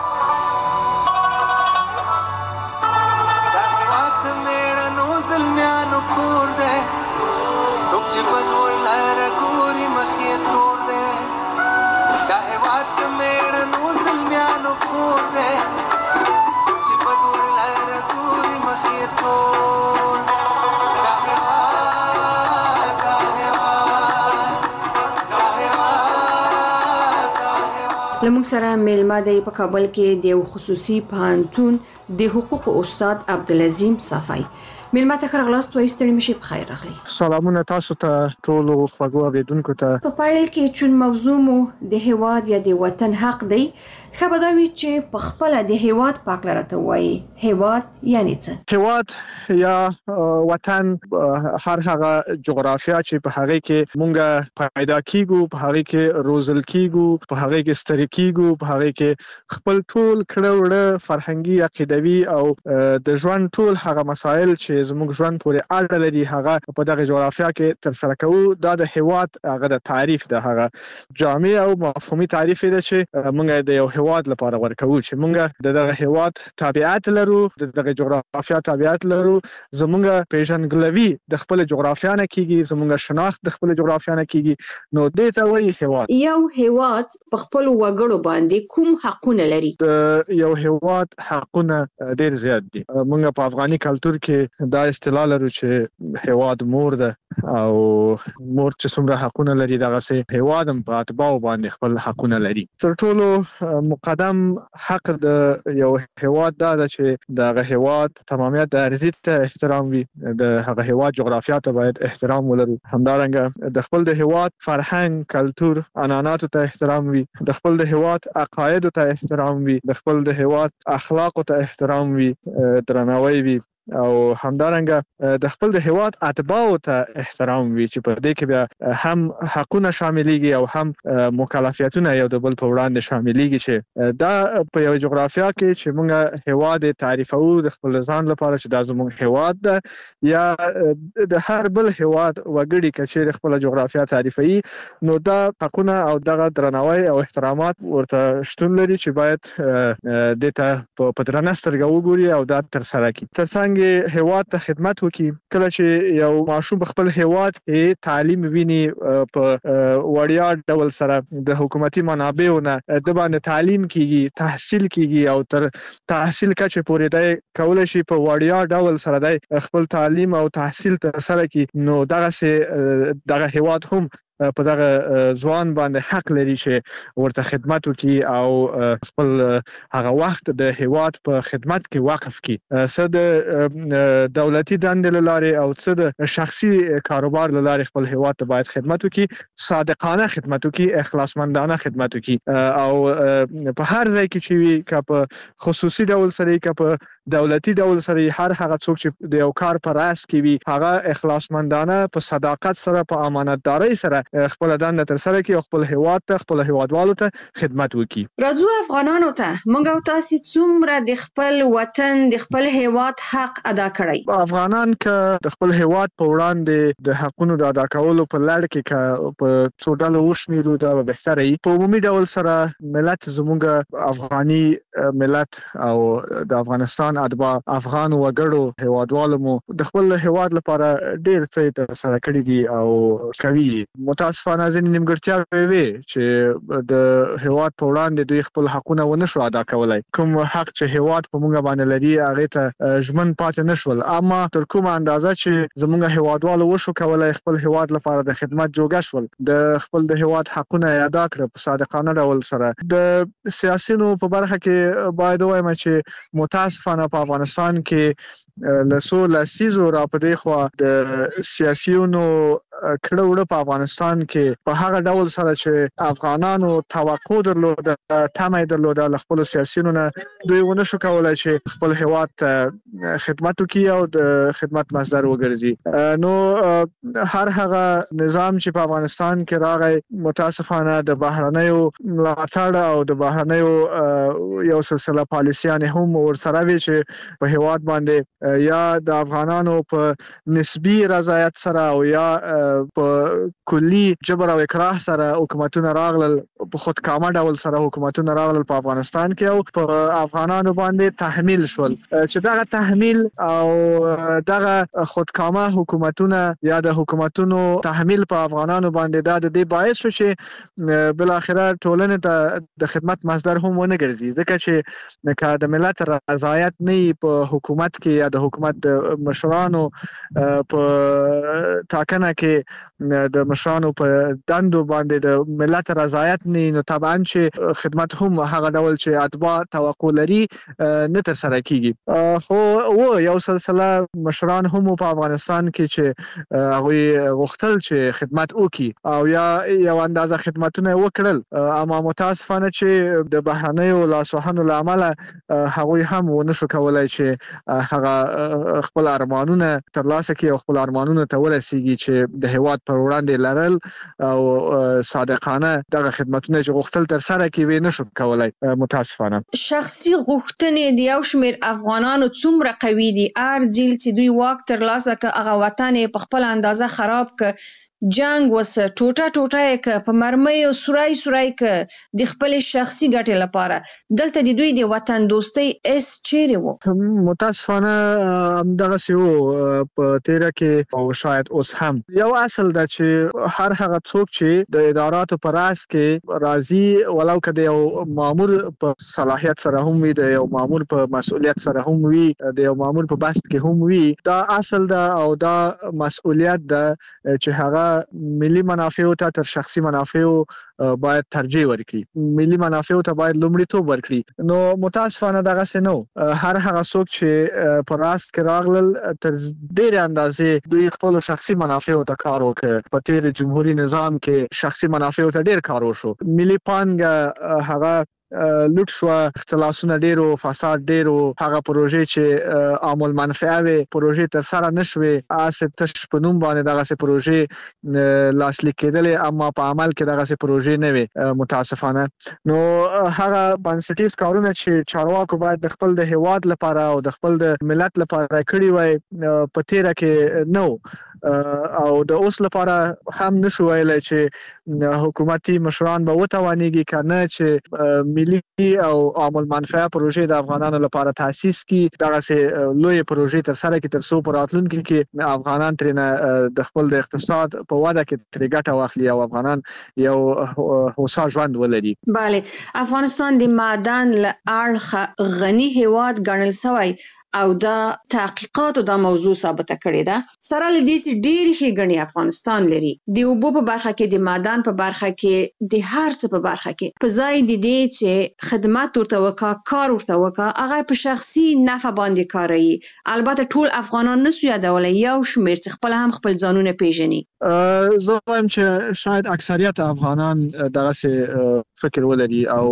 دا هیواد مېړه نو ظلمانو کور ده، څوک چې بدور لاره ګوري مخې تور ده. دا هیواد مېړه نو ظلمانو کور ده، څوک چې بدور لاره ګوري مخې تور ده. دا هیواد دا هیواد دا هیواد دا هیواد لمونږ سره میلمه دی په کابل کې د یو خصوصي پوهنتون د حقوقو استاد عبدالعظیم صافی. میلمه ته خرغلاست وایي ستړي مشي په خیر راغلی. سلامونه تاسو ته ټول خوږو اوریدونکو ته. په پایل کې چون موضوع مو د هیواد یا د وطن حق دی، خبرداري چې په خپل د هیواد پاک لرته وایي هیواد یعنی څه؟ هیواد یا وطن هر هغه جغرافیا چې په هغه کې مونږه پیدا کیږو، په هغه کې روزل کیږو، په هغه کې ستړي کیږو، په هغه کې خپل ټول کړهوړه فرهنګي، عقیدوي او د ژوند ټول هغه مسایل چې زموږ ژوند پورې اړه لري هغه په دغه جغرافیا کې تر سره کوو. دا د هیواد هغه د تعریف ده، هغه جامع او مفهومي تعریف دی چې مونږ د یو هیواد لپاره ورکوو چې مونږ د دغه هیواد تابعیت لرو، د دغه جغرافیا تابعیت لرو. زموږ پیژندګلوي د خپل جغرافیا نه کیږي، زموږ شناخت د خپل جغرافیا نه کیږي، نو دې ته وایي هیواد. یو هیواد په خپل وګړو باندې کوم حقونه لري؟ د یو هیواد حقونه ډیر زیات دي. مونږ په افغاني کلچر کې دا اصطلاح لرو چې هیواد مور ده، او مور چې څومره حقونه لري دغه سي هیواد هم په اتباع باندې خپل حقونه لري. تر ټولو مقدم حق د یو هیواد دا چې دغه هیواد تمامیت د ارضی ته احترام وي، د هغه هیواد جغرافیا ته باید احترام ولرو. همدارنګه د خپل د هیواد فرهنګ، کلچر، عنعنات ته احترام وي، د خپل د هیواد عقاید ته احترام وي، د خپل د هیواد اخلاق ته احترام وي، درناوی وي، او همدارنګه د خپل د هیواد اتباع ته احترام وي چې په دې کې بیا هم حقونه شاملېږي او هم مکلفیتونه یو د بل په وړاندې شاملېږي چې دا په یو جغرافیا کې چې موږ هیواد تعریفو د خپل ځان لپاره چې دا زموږ هیواد ده یا د هر بل هیواد وګړي چې خپل جغرافیا تعریفي، نو دا حقونه او دغه درناوی او احترامات ورته شتون لري چې باید د ته په درنسترګه وګوري او دا تر سره کړي. ترڅنګ هیواد ته خدمت وکړي. کله چې یو ماشوم خپل هیواد کې تعلیم ویني په وړیا ډول سره د حکومتي منابعو نه د باندې تعلیم کیږي، تحصیل کیږي او تر تحصیل کچه پورې دی کولای شي په وړیا ډول سره دی خپل تعلیم او تحصیل تر سره کړي، نو دغه سه دغه هیواد هم په دغه ځوان باندې حق لري چې ورته خدمت وکړي او خپل هغه وخت د هیواد په خدمت کې وقف کړي. څه د دولتي دندې لارې او څه د شخصي کاروبار لارې خپل هیواد ته باید خدمت وکړي، صادقانه خدمت وکړي، اخلاصمندانه خدمت وکړي او په هر ځای کې چې وي که په خصوصي ډول سره که په دولتي ډول سره هر هغه څوک چې د یو کار پر راس کې وي هغه اخلاصمندانه په صداقت سره په امانتداري سره خپل دنده تر سره کوي او خپل هیواد ته خپل هیوادوالو ته خدمت وکړي. راځو افغانانو ته موږ او تاسو څومره د خپل وطن د خپل هیواد حق ادا کړی. افغانان که د خپل هیواد په وړاندې د حقونو د ادا کولو په لړ کې که په څو ډلو وشمیرو دا به بهتره وي. په عمومي ډول سره ملت زموږ افغاني ملت او د افغانستان اتباع افغان وګړو هیوادوالو مو د خپل هیواد لپاره ډیر څه تر سره کړی دي او کوي. متاسفانه ځینې نیمګړتیاوې وي چې د هیواد په وړاندې دوی خپل حقونه ونه شو ادا کولای. کوم حق چې هیواد په موږ باندې لري هغه ته ژمن پاتې نشول، اما تر کومه اندازه چې زموږ هیوادوالو وشو کولای خپل هیواد لپاره د خدمت جوګه شول، د خپل د هیواد حقونه ادا کړ په صادقانه ډول سره. د سیاسيونو په برخه کې باید وایم چې متاسفانه په افغانستان کې لسو لسیزو را پدې خو د سیاسيونو کړه وړه په افغانستان کې په هغه ډول سره چې افغانانو توقع درلوده، تمه درلوده له خپل سیاسيونو نه دوی ونه شو کولای چې خپل هیواد ته خدمت وکړي او د خدمت مصدر وګرځي. نو هر هغه نظام چې په افغانستان کې راغی متاسفانه د بهرنیو ملاتړ او د بهرنیو یو سلسله پالیسیانه هم ورسره وی چې په هیواد باندې یا د افغانانو په نسبی رضایت سره او یا په کلی جبر او اکراه سره حکومتونه راغلل، په خودکامه ډول سره حکومتونه راغلل په افغانستان کې او په افغانانو باندې تحمیل شول. چې دغه تحمیل او دغه خودکامه حکومتونه یا د حکومتونو تحمیل په افغانانو باندې دا د دې باعث شو چې بل اخره ټولنه ته د خدمت مصدر هم ونه ګرځي، ځکه چې که د ملت رضایت نه په حکومت کې یا د حکومت د مشرانو په ټاکنه کې د مشرانو په دندو باندې د ملت رضایت نه، نو طبعا چې خدمت هم هغه ډول چې اتباع توقع لري نه تر سره کیږي. خو و یو سلسله مشران هم په افغانستان کې چې هغه غوښتل چې خدمت وکړي او یا یو اندازه خدمتونه وکړل، اما متاسفانه چې د بهرنیو لاسوهنو لامل هغه هم ونه شو کولای چې هغه خپل ارمانونه ترلاسه کړي او خپل ارمانونه ته ورسیږي چې د هیواد پر وړاندې لرل او صادقانه دغه خدمتونه چې غوښتل تر سره کوي نشو کولای. متاسفانه شخصي غوښتنې د یو شمېر افغانانو څومره قوي دي، ار جیل چې دوی واک تر لاسه ک هغه وطن په خپل اندازه خراب ک جنگ وس ټوټه ټوټه ک په مرمۍ او سورای سورای ک د خپل شخصي ګټې لپاره دلته د دوی د وطن دوستي اس چیرې وو. متاسفانه همدغه سی وو په تیره کې او شاید اوس هم یو اصل دا چې هر هغه څوک چې د اداراتو پر راس کې راضي ولو کده یو مامور په صلاحیت سره هم وي د یو مامور په مسؤلیت سره هم وي د یو مامور په بست کې هم وي دا اصل دا او دا مسؤلیت دا چې هغه ملي منافع ته تر شخصي منافع باید ترجیح ورکړي ملي منافع ته باید لومړیتوب ورکړي. نو متاسفانه دغه څه نو هر هغه څوک چې پر راس کې راغلل تر ډېر اندازې دوی خپل شخصي منافع ته کار وکړ. په تیر جمهوریت نظام کې شخصي منافع ته ډېر کار وشو. ملي پانګه هغه لوټ شو اختلاسونه ډیرو فساد ډیرو هغه پروژې چې عامل منفعه وي پروژې تر سره نشوي اسه تش په نوم باندې دغه سه پروژې لاسلیک کېدل اما په عمل کې دغه سه پروژې نه وي متاسفانه. نو هغه بنسټیز کارونه چې چارواکو باید د خپل د هیواد لپاره او د خپل د ملت لپاره کړی وای په تیره کې نو او د اوس لپاره هم نشو ویلای چې حکومتي مشران به وتوانيږي کنه چې ملي او عامل منفعه پروژې د افغانانو لپاره تاسیس کی دغه سه لوی پروژې تر سره کې تر څو پراتلونکو کې افغانان ترنه د خپل د اقتصاد په وده کې تر ګټه واخلي او افغانان یو هوسا ژوند ولري. bale افغانستان د معدن له اړخ غني هیواد ګڼل شوی او دا تحقیقاتو دا موضوع ثابته کړې ده. سره لدې چې ډېر ښه غني افغانستان لري د اوبو په برخه کې د معدن په برخه کې د هر څه په برخه کې په ځای د دې چې خدمات ورته وکا کار ورته وکا هغه په شخصي نفع باندې کاروي. البته ټول افغانان نسو یادولای یو شمیر چې خپل هم خپل ځانونه پیژني. زه وایم چې شاید اکثریت افغانان دغه سه فکر ولري او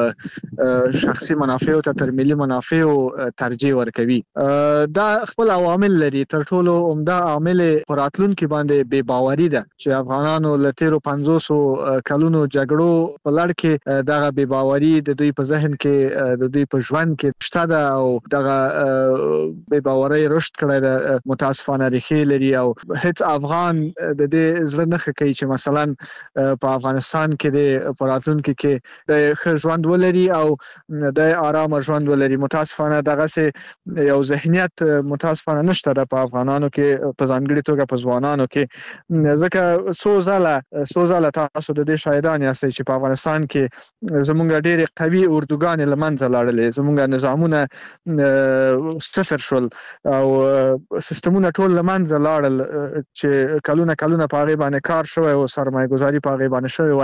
شخصي منافع ته تر ملي منافع ترجیح ورکوي. دا خپل عوامل لري تر ټولو عمده عامل پراتلونکو باندې بے باوري ده چې افغانانو لتیرو پنځوس کلونو جګړو په لړ کې دغه بے باوري د دوی په ذهن کې د دوی په ژوند کې شته ده او دغه بے باوري رشد کړی ده متاسفانه ریښې لري او هیڅ افغان د دې زړه نه کوي چې مثلا په افغانستان کې د پراتلونکو کې د ښه ژوند ولري او د آرام ژوند ولري. متاسفانه دغه سه یو ذهنیت متاسفانه نشته د په افغانانو کې په ځانګړي توګه په ځوانانو کې ځکه څو ځله څو ځله تاسو د دې شاهدان یاستئ چې په افغانستان کې زموږ ډېر قوي اردوګان لمنځه لاړلې زموږ نظامونه صفر شول او سیستمونه ټول لمنځه لاړل چې کلونه کلونه په هغه باندې کار شوی او سرمایه گذاري په هغه باندې شوی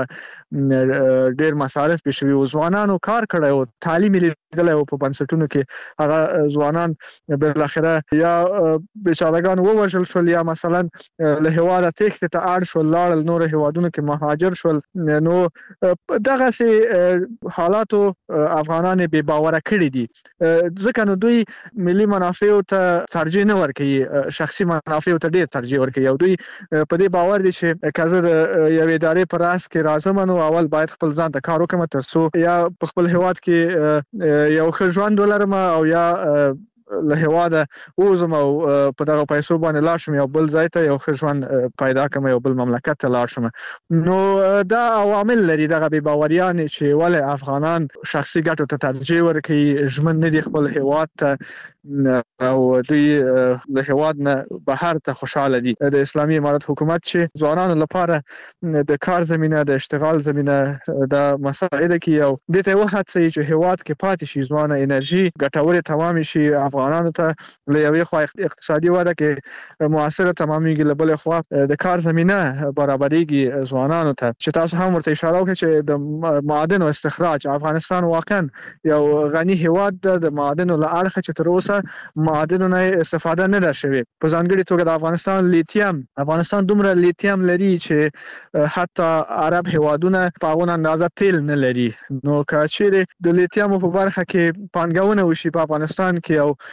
و ډېر مصارف به شوی او ځوانانو کار کړی او تعلیم لیدل او په بنسټونو کې هغه ځوانان بل اخره یا بیچارهګان ووژل شول یا مثلا له هواده تخت ته اړ شول لاړ نور هوادونو کې مهاجر شول. نو دغه سي حالاتو افغانان بے باور کړی دي ځکه نو دوی ملي منافع ته ترجیح نه ورکوي شخصي منافع ته ډیر ترجیح ورکوي او دوی په دې باور دي چې کزه د یو ادارې پر راس کې راځم نو اول باید خپل ځان ته کار وکم تر څو یا په خپل هواد کې یو ښه ژوند ولرم او یا له هواده اوزم او په دغه پیسو باندې لاړ شم یو بل ځای ته یو ښه ژوند پیدا کړم یو بل مملکت ته لاړ شم. نو دا عوامل لري دغه بې باوریان چې ولې افغانان شخصي ګټو ته ترجیح ورکوي ژمن نه دي خپل هواد ته او دوی له هواد نه بهر ته خوشاله دي. د اسلامي امارت حکومت چې ځوانانو لپاره د کار زمينه د اشتغال زمينه د مساعده کوي او د ته وخت چې هواد کې پاتې شي ځوانه انرژي ګټورې تمام شي افغانانو ته له یوې خوا اقتصادي وده کې موثره تمامېږي له بلې خوا د کار زمينه برابرېږي ځوانانو ته چې تاسو هم ورته اشاره وکړئ چې د معادن او استخراج افغانستان واقعا یو غني هیواد د معادن له اړخه چې تر اوسه معادن نه استفاده نه ده شوې په ځانګړي توګه د افغانستان لیتیم افغانستان دومره لیتیم لري چې حتی عرب هیوادونه په هغه اندازه تیل نه لري. نو کچېره د لیتیم په برخه کې پانګونه وشي په افغانستان کې او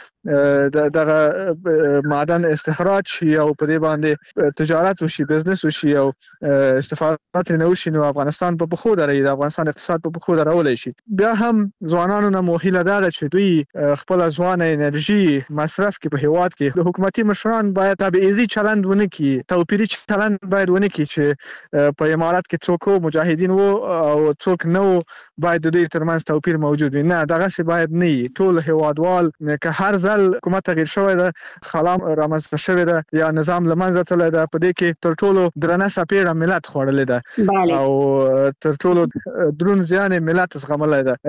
دغه معدن استخراج شي او په دې باندې تجارت وشي بزنس وشي او استفاده ترې نه وشي نو افغانستان په بخو درې د افغانستان اقتصاد په بخو درولای شي. بیا هم ځوانانو نه موهیله ده چې دوی خپل ځوانه انرژي مصرف کې په هیواد کې د حکومتي مشران باید تبعیضي چلند ونه کړي، توپیري چلند باید ونه کړي چې په امارات کې څوک مجاهدین وو او څوک نه وو، باید د دوی ترمنځ توپیر موجود وي. نه، دغه څه باید نه وي. ټول هیوادوال که هر ځل حکومت تغییر شوی ده، خلا رامنځته شوې ده یا نظام له منځه تللی ده، په دې کې تر ټولو درنه څپېړه ملت خوړلې ده او تر ټولو دروند زیان ملت زغملی ده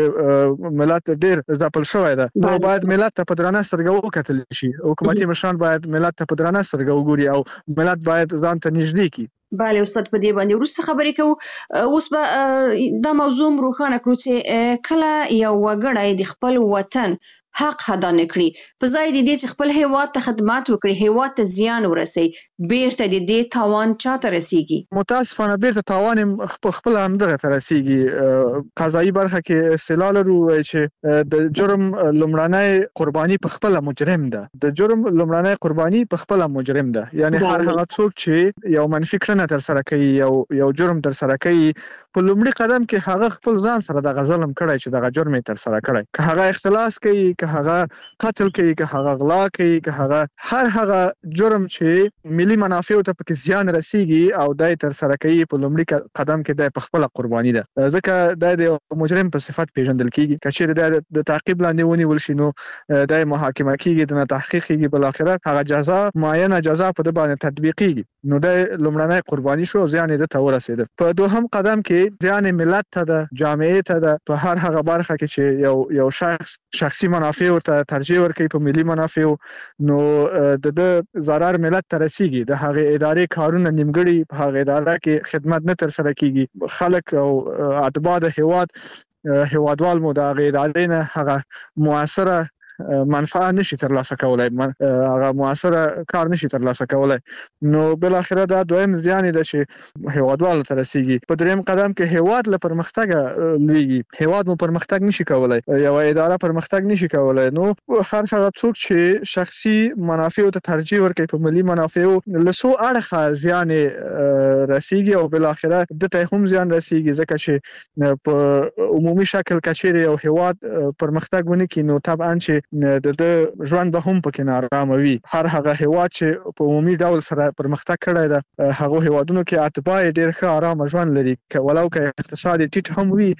چې ملت ډېر ځپل شوی ده. نو باید ملت ته په درنه سترګه وکتل شي. حکومتي مشران باید ملت ته په درنه سترګه وګوري او ملت باید ځان ته نږدې کړي. بله استاد، په دې باندې وروسته خبرې کوو. اوس به دا موضوع روښانه کړو چې کله یو وګړی د خپل وطن حق ادا نه کړي، په ځای د دې چې خپل هیواد ته خدمات وکړي، هیواد ته زیان ورسوي، بیرته د دې تاوان چاته رسیږي؟ متاسفانه بیرته تاوان خپل همدغه ته رسیږي. قضایي برخه کې اصطلاح لرو چې د جرم لومړنی قرباني په خپل مجرم ده. د جرم لومړنی قرباني په خپل مجرم ده. یعنی هر هغه څوک چې یو منفي کړنه تر سره کوي، یو یو جرم تر سره کوي، په لومړي قدم کې هغه خپل ځان سره د ظلم کړی چې دغه جرم تر سره کړی، که هغه اختلاس کوي، که هغه قتل کوي، که هغه غلا کوي، که هغه هر هغه جرم چې ملي منافع ته پکې زیان رسیږي او دای تر سره کوي، په لومړي قدم کې د خپل قرباني ده. ځکه د مجرم په صفت پیژندل کیږي. که چیرې د تعقیب لاندې ونیول شي نو د محاکمه کیږي، د تحقیق کیږي، بل اخر هغه جزا معینه جزا په د باندې تطبیقيږي. نو د لومړنی قرباني شو، زیان یې ته ورسېد. په دوهم قدم کې زیان ملت ته ده، جامعې ته ده. په هر هغه برخه کې چې یو یو شخص شخصي منافع ورته ترجیح ورکوي په ملي منافع، نو د د ضرر ملت ته رسیږي. د هغه ادارې کارونه نیمګړي، په هغه اداره کې خدمت نه تر سره کیږي. خلک او اتباع د هیواد هیوادوال مو د هغه ادارې نه هغه موثره منفعه نشي ترلاسه کولای، هغه موثره کار نشي ترلاسه کولای. نو بل اخره دا دویم زیان دی چې هیوادوالو ته رسیږي. په دریم قدم کې هیواد له پرمختګ لویږي. هیواد مو پرمختګ نشي کولای، یو اداره پرمختګ نشي کولای. نو هر هغه څوک چې شخصي منافع ته ترجیح ورکوي په ملي منافع له سو اړخه زیان رسیږي او بل اخره دته هم زیان رسیږي. ځکه چې په عمومي شکل کچېره یو هیواد پرمختګ ونه کړي، نو طبعا چې د د ژوند به هم پکې نارامه وي. هر هغه هیواد چې په عمومي ډول سره پرمختګ کړی ده، هغه هیوادونو کې اتباع ډېر ښه آرام ژوند لري، ولو که اقتصاد ټیټ هم وي،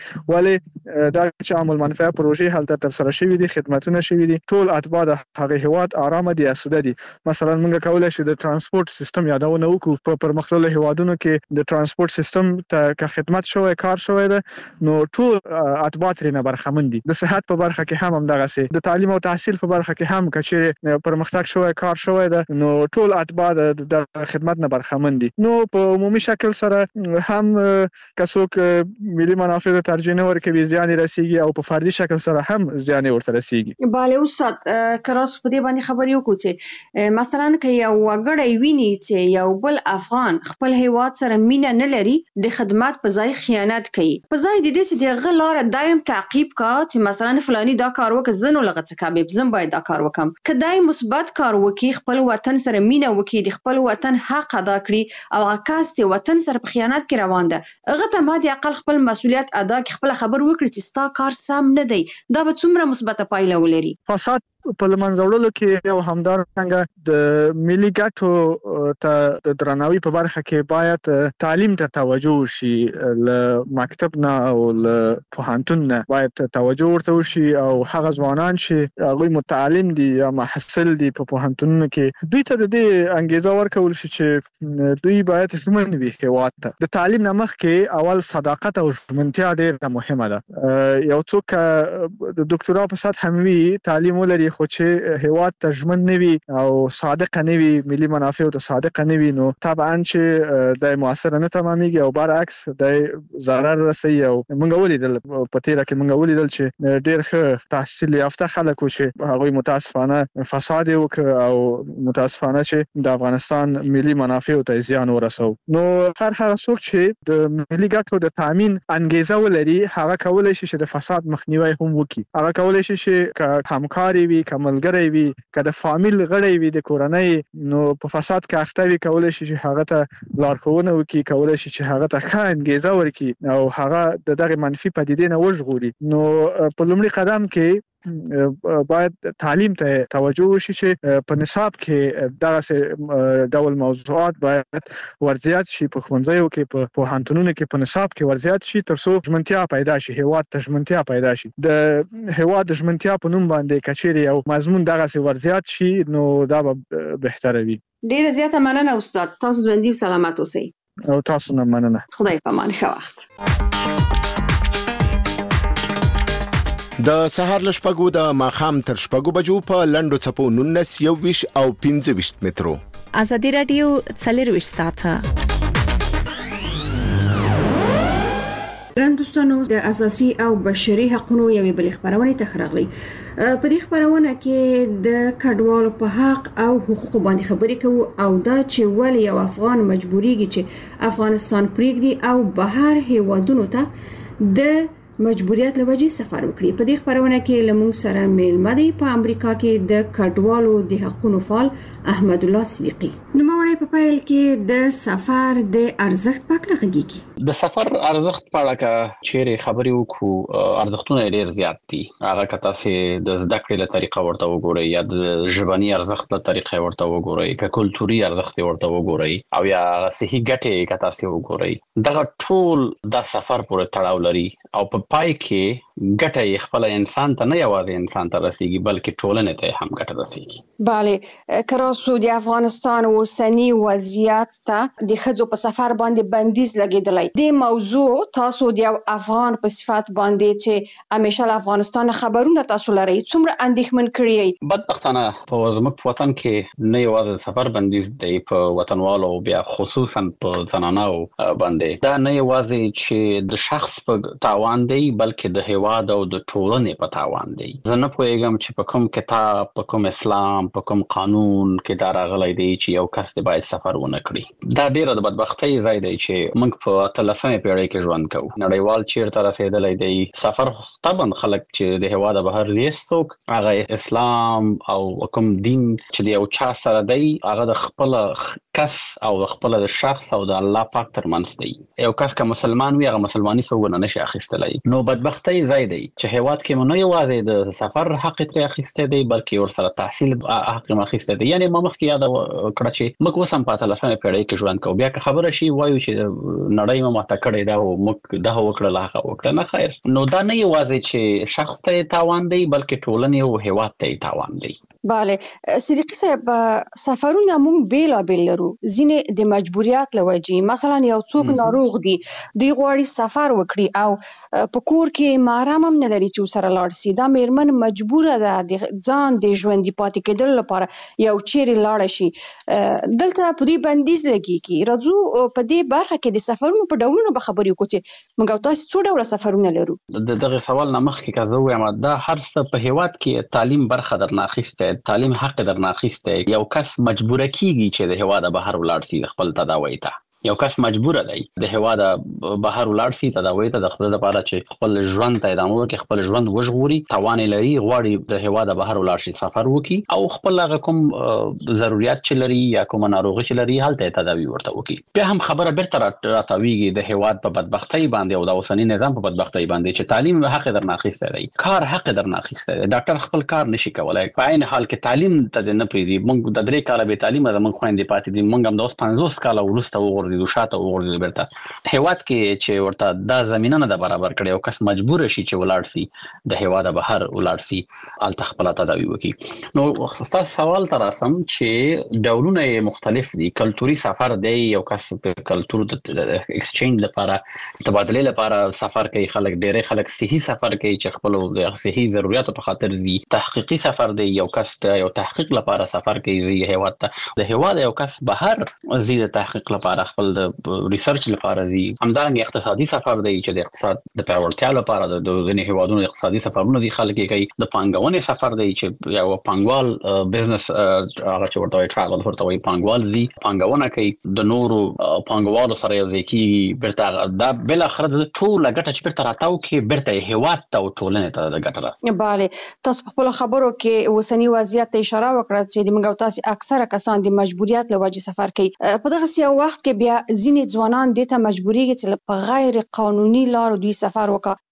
ولې دا چې عامل منفعه پروژې هلته تر سره شوي دي، خدماتونه شوي دي، ټول اتباع د هغه هیواد آرام دي، اسوده دي. مثلا موږ کولای شو د ترانسپورت سیستم یادونه وکړو. په پرمختللو هیوادونو کې د ترانسپورت سیستم ته که خدمت شوی، کار شوی ده، نو ټول اتباع ترې نه برخمن دي. د صحت په برخه کې هم همدغسې، د تعلیم او تحصیل په برخه کې هم کچې پرمختګ شوی، کار شوی ده، نو ټول اتباع د خدمت نه برخمن دي. نو په عمومي شکل سره هم که څوک ملي منافع ته ترجیح نه ورکوي، زیان رسیږي، او په فردي شکل سره هم زیان ورته رسیږي. بله استاد، که راسو په دې باندې خبرې وکړو چې مثلا که یو وګړی ویني چې یو بل افغان خپل هیواد سره مینه نه لري، د خدمات په ځای خیانت کوي، په ځای د دې چې دغه لاره دایم تعقیب کا چې مثلا فلانی دا کار وکړ، زه نو لغه څه کابه زم باید دا کار وکم. کدای مثبت کار وکي، خپل وطن سره مینه وکي، د خپل وطن حق ادا کړي، او عکاس ته وطن سره په خیانت کې روان ده، هغه ته ما د عقل خپل مسؤلیت ادا کړي، خپل خبر وکړي چې ستا کار سم نه دی، دا به څومره مثبته پایله ولري. فساد په لمنځه وړلو کې یو همدارنګه د ملي ګټو ته د درناوي په برخه کې باید تعلیم ته توجه وشي. له مکتب نه او له پوهنتون نه باید توجه ورته وشي، او هغه ځوانان چې هغوی متعلم دي یا محصل دي په پوهنتونونو کې، دوی ته د دې انګیزه ورکول شي چې دوی باید ژمن وي هیواد ته. د تعلیم نه مخکې اول صداقت او ژمنتیا ډېره مهمه ده. یو څوک د ډاکټرا په سطح هم وي، تعلیم ولري، خو چې هیواد ته ژمن نه وي او صادق نه وي، ملي منافع ته صادق نه وي، نو طبعا چې د موثر نه تمامېږي، او برعکس د ضرر رسي. او موږ ولیدل په تیره کې موږ ولیدل چې ډېر ښه تحصیل یافته خلک چې هغوی متاسفانه فساد وکړ، او متاسفانه چې د افغانستان ملي منافع ته زیان ورسو. نو هر هغه څوک چې د ملي ګټو د تامین انګیزه ولري، هغه کولای شي چې د فساد مخنیوی هم وکړي. هغه کولای شي چې همکاري وي، که ملګری وي، که د فامیل غړی وي، د کورنۍ، نو په فساد کې اخته وي، کولای شي چې هغه ته لارښوونه وکړي، کولای شي چې هغه ته ښه انګیزه ورکړي او هغه د دغه منفي پدیدې نه وژغوري. نو په لومړي قدم کې باید تعلیم ته توجه وشي چې په نصاب کې دغه ډول موضوعات باید ورزيات شي په ښوونځیو کې په پوهنتونونو کې په نصاب کې ورزيات شي ترڅو ژمنتیا پیدا شي هیواد ته ژمنتیا پیدا شي د هیواد د ژمنتیا په نوم باندې کچېری او مضمون دغه ورزيات شي نو دا به بهتره وي. ډیره زیاته مننه استاد، تاسو ژوندي او سلامت اوسئ. او تاسو نه مننه. خدای په امان. ښه وخت. د سهار لشپګو د ماخام تر شپګو بجو په لندو چپو نونس یو ویش او پنځه ویش مترو. ازادي رادیو څلرویشت ساعته. ګران دوستانو، د اساسي او بشري حقوقو یوې بلې خبرونه ته راغلي. په دې خبرونه کې د کډوالو په حق او حقوقو باندې خبرې کوو او دا چې ولې یو افغان مجبوریږي چې افغانستان پریږدي او بهر هیوادونو ته د مجبوریت لوجې سفر وکړي. په دې خبرونه کې لمونږ سره میلمه دی په امریکا کې د کډوالو د حقوقو فعال احمد الله صدیقي. نو موري په پایل کې د سفر د ارزښت په اړه غږیږي. د سفر ارزښت په اړه کا چیرې خبرې وکړو، ارزښتونه ډېر زیات دي. هغه کته چې د زده کړې له طریقه ورته وګورئ یا د ژبني ارزښت له طریقه ورته وګورئ، کا کلتوري ارزښت ورته وګورئ او یا صحي ګټې کته چې وګورئ، دغه ټول د سفر پورې تړاو لري او په پای کې ګټه خپل انسان ته نه یوازې انسان ته رسیږي بلکې ټولنې ته هم ګټه رسیږي. bale کراسو د افغانستان اوسنی وضعیت ته د خځو په سفر باندې بندیز لګیدلی. د موضوع تاسو د افغان په صفات باندې چې همیشه له افغانستان خبرونه تاسو لري څومره اندېښمن کړی؟ بدبختانه په زموږ وطن کې نه یوازې سفر بندیز دی په وطنوالو بیا خصوصا په زنانو باندې. دا نه یوازې چې د شخص په تاوان دی بلکې د هیواد او د ټولنې په تاوان دی. زه نه پوهیږم چې په کوم کتاب، په کوم اسلام، په کوم قانون کې دا راغلی دی چې یو کس د باید سفر ونه کړي. دا ډیره د بدبختۍ ځای دی چې موږ په اتلسمه پیړۍ کې ژوند کوو. نړیوال چیرته رسیدلی دی. سفر طبعا خلک چې د هیواد بهر دي څوک هغه اسلام او کوم دین چې د یو چا سره دی هغه د خپل کس او د خپل د شخص او د الله پاک ترمنځ دی. یو کس که مسلمان وي هغه مسلمانۍ څو نه شي اخیستلی. نو بدبختۍ ځای دی چې هیواد کې مونږ نه یوازې د سفر حق ترې اخیسته دی بلکې ور سره تحصیل حق هم اخیسته دی. یعنی ما مخکې یاد کړه چې موږ اوس هم په اتلسمه پیړۍ کې ژوند کوو. بیا که خبره شي وایو چې نړۍ مو ماته کړې ده او موږ دا وکړل هغه وکړل. نه خیر، نو دا نه یوازې چې شخص ته تاوان دی بلکې ټولنې او هیواد ته تاوان دی. bale صدیقي صاحب، سفرونه مونږ بیل بیل لرو. ځینې د مجبوریت لوجې، مثلا یو څوک ناروغ دی دوی غواړي سفر وکړي او په کور کې مارام هم نه لري چې سره لاړ شي. دا میرمن مجبوره ده د ځان د ژوندۍ پاتې کېدل لپاره یو چیرې لاړ شي. دلته په دې بندیز لګیږي. راځو په دې برخه کې د سفرونو په ډولونو به خبرې وکړو چې موږ تاسو څو ډول سفرونه لرو. د دغه سوال نه مخکې که زه وایم دا هر څه په هیواد کې تعلیم برخه درنه اخیسته، تعلیم حق درنه اخیسته. یو کس مجبوره کیږي چې د هیواد بهر ولاړ شي خپل تداوی ته. یو کس مجبور دی د هیواد بهر ولاړ شي تداوی ته د خپل لپاره چې خپل ژوند ته ادامه ورکړي، خپل ژوند وژغوري، توان لري، غواړي د هیواد بهر ولاړ شي سفر وکړي او خپل هغه کوم ضرورت چې لري یا کوم ناروغي چې لري هلته تداوی ورته وکړي. بیا هم خبره بیرته راتاویږي د هیواد په بدبختۍ باندې او د اوسنی نظام په بدبختۍ باندې چې تعلیم حق درنه اخیسته دی، کار حق درنه اخیسته دی. ډاکټر خپل کار نشي کولای. په عین حال کې تعلیم ته نه پریدي. موږ د درې کاله به تعلیم زموږ خويندې پاتې دي. موږ هم د اوس پنځوس کاله وروسته وګورئ د شاته وګورئ بیرته هیواد کې چې ورته دا زمينه نه برابر کړي او کس مجبور شي چې ولاړ شي د هیواد بهر ولاړ شي الته خپل تداوی وکړي. نو تاسو سوال تر اسم چې ډولونه مختلف دي. کلتوري سفر دی، یو کس په کلتور د ایکسچینج لپاره تبادله لپاره سفر کوي. خلک ډېر خلک صحي سفر کوي چې خپل د صحي ضرورتو په خاطر دي. تحقیقي سفر دی، یو کس یو تحقیق لپاره سفر کوي زی هیواد ته. د هیواد یو کس بهر زی د تحقیق لپاره خپل د ریسرچ لپاره زی. همدارنګه اقتصادي سفر دی چې د اقتصاد د پیاوړتیا لپاره د ځینې هیوادونو اقتصادي سفرونه دي خلک کوي. د پانګونې سفر دی چې یو پانګوال بزنس هغه چې ورته ټراول ورته وي پانګوال دی پانګونه کوي د نورو پانګوالو سره یو ځای کې برته دا بل اخر د ټول غټه چې برته راتاو کې برته هیواد ته او ټولنې ته د غټه راځي. bale تاسو په خپل خبرو کې اوسنی وضعیت ته اشاره وکړه چې موږ تاسو اکثره کسان د مجبوریت لوجې سفر کوي. په دغه یو وخت کې بیا ځینې ځوانان د ته مجبوریږي چې په غیر قانوني لارو دوی سفر وکړي.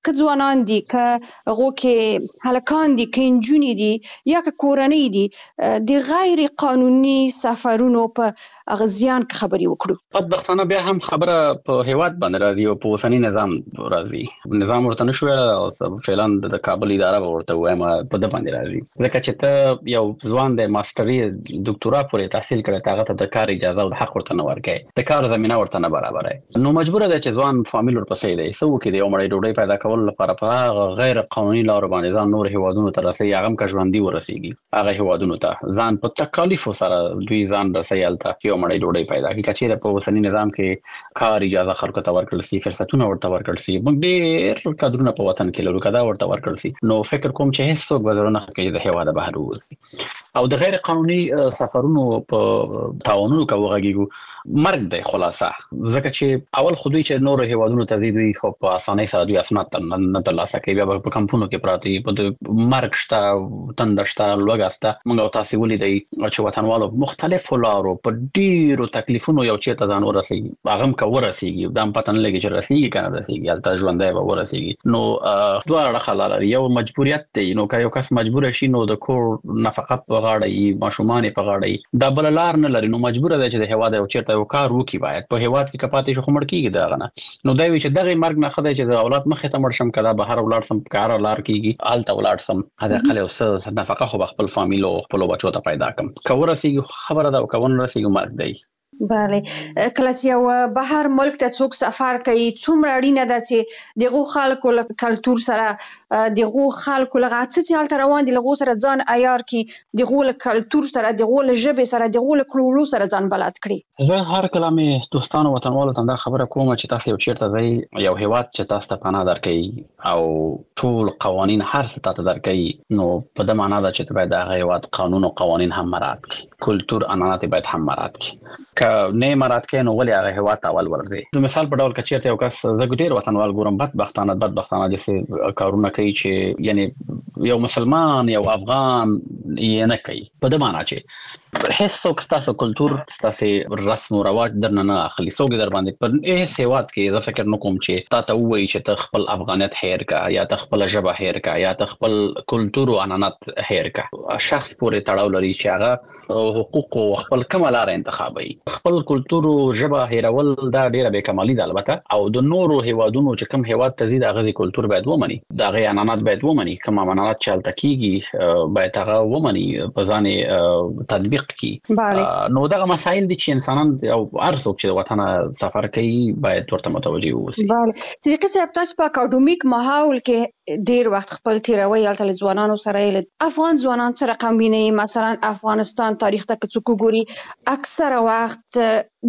که ځوانان دي که هغو کې هلکان دي که نجونې دي یا که کورنۍ دي د غیر قانوني سفرونو په هغه زیان کې خبرې وکړو. بدبختانه بیا هم خبره په هیواد باندې راځي او په اوسني نظام راځي. نظام ورته نشو ویل فعلا د کابل اداره ورته وایم په د باندې راځي ځکه چې ته یو ځوان د ماستري دکتورا پورې تحصیل کړی ته هغه ته د کار اجازه او حق ورته نه ورکړي د کار زمينه ورته نه برابرای نو مجبور دی چې ځوان فامیل ورپسې دی سو کې دی عمر ډوډۍ پیدا کول لپاره په غیر قانوني لار باندې ځان نور هیوادونو ته رسي هغه کا ژوندۍ ورسیږي هغه هیوادونو ته ځان په تکالیف سره دوی ځان رسیالته چې عمر ډوډۍ پیدا کی چې په اوسني نظام کې کار اجازه خلکو ته ورکړل سي فرصتونه ورته ورکړل سي موږ ډېر کډرونه په وطن کې لرو کدا ورته ورکړل سي نو فکر کوم چې هیڅ څوک وزرونه کوي د هیواد بهر وځي او د غیر قانوني سفرونو په تعاونونو کوغږیږي مرګ دی خلاصه ځکه چې اول خودی چې نور هیوادونو ته زیدوي خو په اسانۍ سره دوی اسناد نه ترلاسه کوي بیا په کمپونو کې پراتی په مرګ شته تندشته لوګاسته موږ تاسو ولیدای چې وطنوالو مختلف لارو په ډیرو تکلیفونو یو چیرته ځان ورسیږي هغه هم کو ورسیږي دا پتن لګي چې رسیږي کنه رسیږي البته ژوندۍ به ورسیږي نو دوه اړه خلل یو مجبوریت دی نو که یو کس مجبور شي نو د کور نفقت په غاړه ماشومان په غاړه دا بل لار نه لري نو مجبور دی چې د هیواد یو چیرته یو کار وکي باید په هیواد کې کپاتې شو خمړ کیږي دا غنه نو دا وی چې دغه مرګ نه خدای چې د اولاد مخې ته مړ شم کدا بهر ولار سم کار لار کیږي آلته ولار سم هدا خل او نفقه خو خپل فامیل او خپل بچو ته پیدا کم کور رسیږي خبره دا کون رسیږي مرګ دی. بله کله چې یو بهر ملک ته څوک سفر کوي څومره اړینه ده چې دغه خلکو له کلچر سره دغه خلکو له غاڅتي حالت روان دي لغو سره ځان عیار کی دغه له کلچر سره دغه له ژبه سره دغه له کلوړو سره ځان بلد کړي. زه هر کلمه دوستانو وطنوالو ته دا خبره کوم چې تاسو یو چیرته ځای یو هیواد چې تاسو ته پناه درکړي او ټول قوانين هر څه ته درکړي نو په دې معنی دا چې باید هغه هیواد قانون او قوانين هم مراعات کړي کلچر عنعنات باید هم مراعات کړي ک نه مراد کې نو ولې هغه هوا ته اول ورځي د مثال په ډول کې چیرته یو کس زګډیر وطنوال ګورم بدبختانه بدبختانه د کارونه کوي چې یعنی یو مسلمان یو افغان یې نه کوي په دې معنی چې هیڅ څوک تاسو کلچر تاسو رسم او رواج درنه نه اخلي څوک در باندې پر هیڅ هیواد کې زه فکر نه کوم چې تا ته وایي چې ته خپل افغانیت هیر کا یا ته خپل ژبه هیر کا یا ته خپل کلچر او عنعنات هیر کا شخص پورې تړاو لري چې هغه حقوق او خپل کمالار انتخابي خپل کلچر او ژبه هیرول دا ډیره به کمالي ده البته او د نورو هیوادونو چې کوم هیواد تزيد غزي کلچر باید ومني دا غي عنعنات باید ومني کوم عنعنات چالت کیږي باید هغه ومني په ځان تطبیق کی نو دا مسائل دي چې انسانان او ارزو چې وطن سفر کوي باید ورته متوجي وي. بله صدیقه صاحب تاسو په اکاډمیک ماحول کې ډیر وخت خپل تیروي البته ځوانانو سره افغان ځوانان سره کمبینه مثلا افغانستان تاریخ ته څوک ګوري اکثره وخت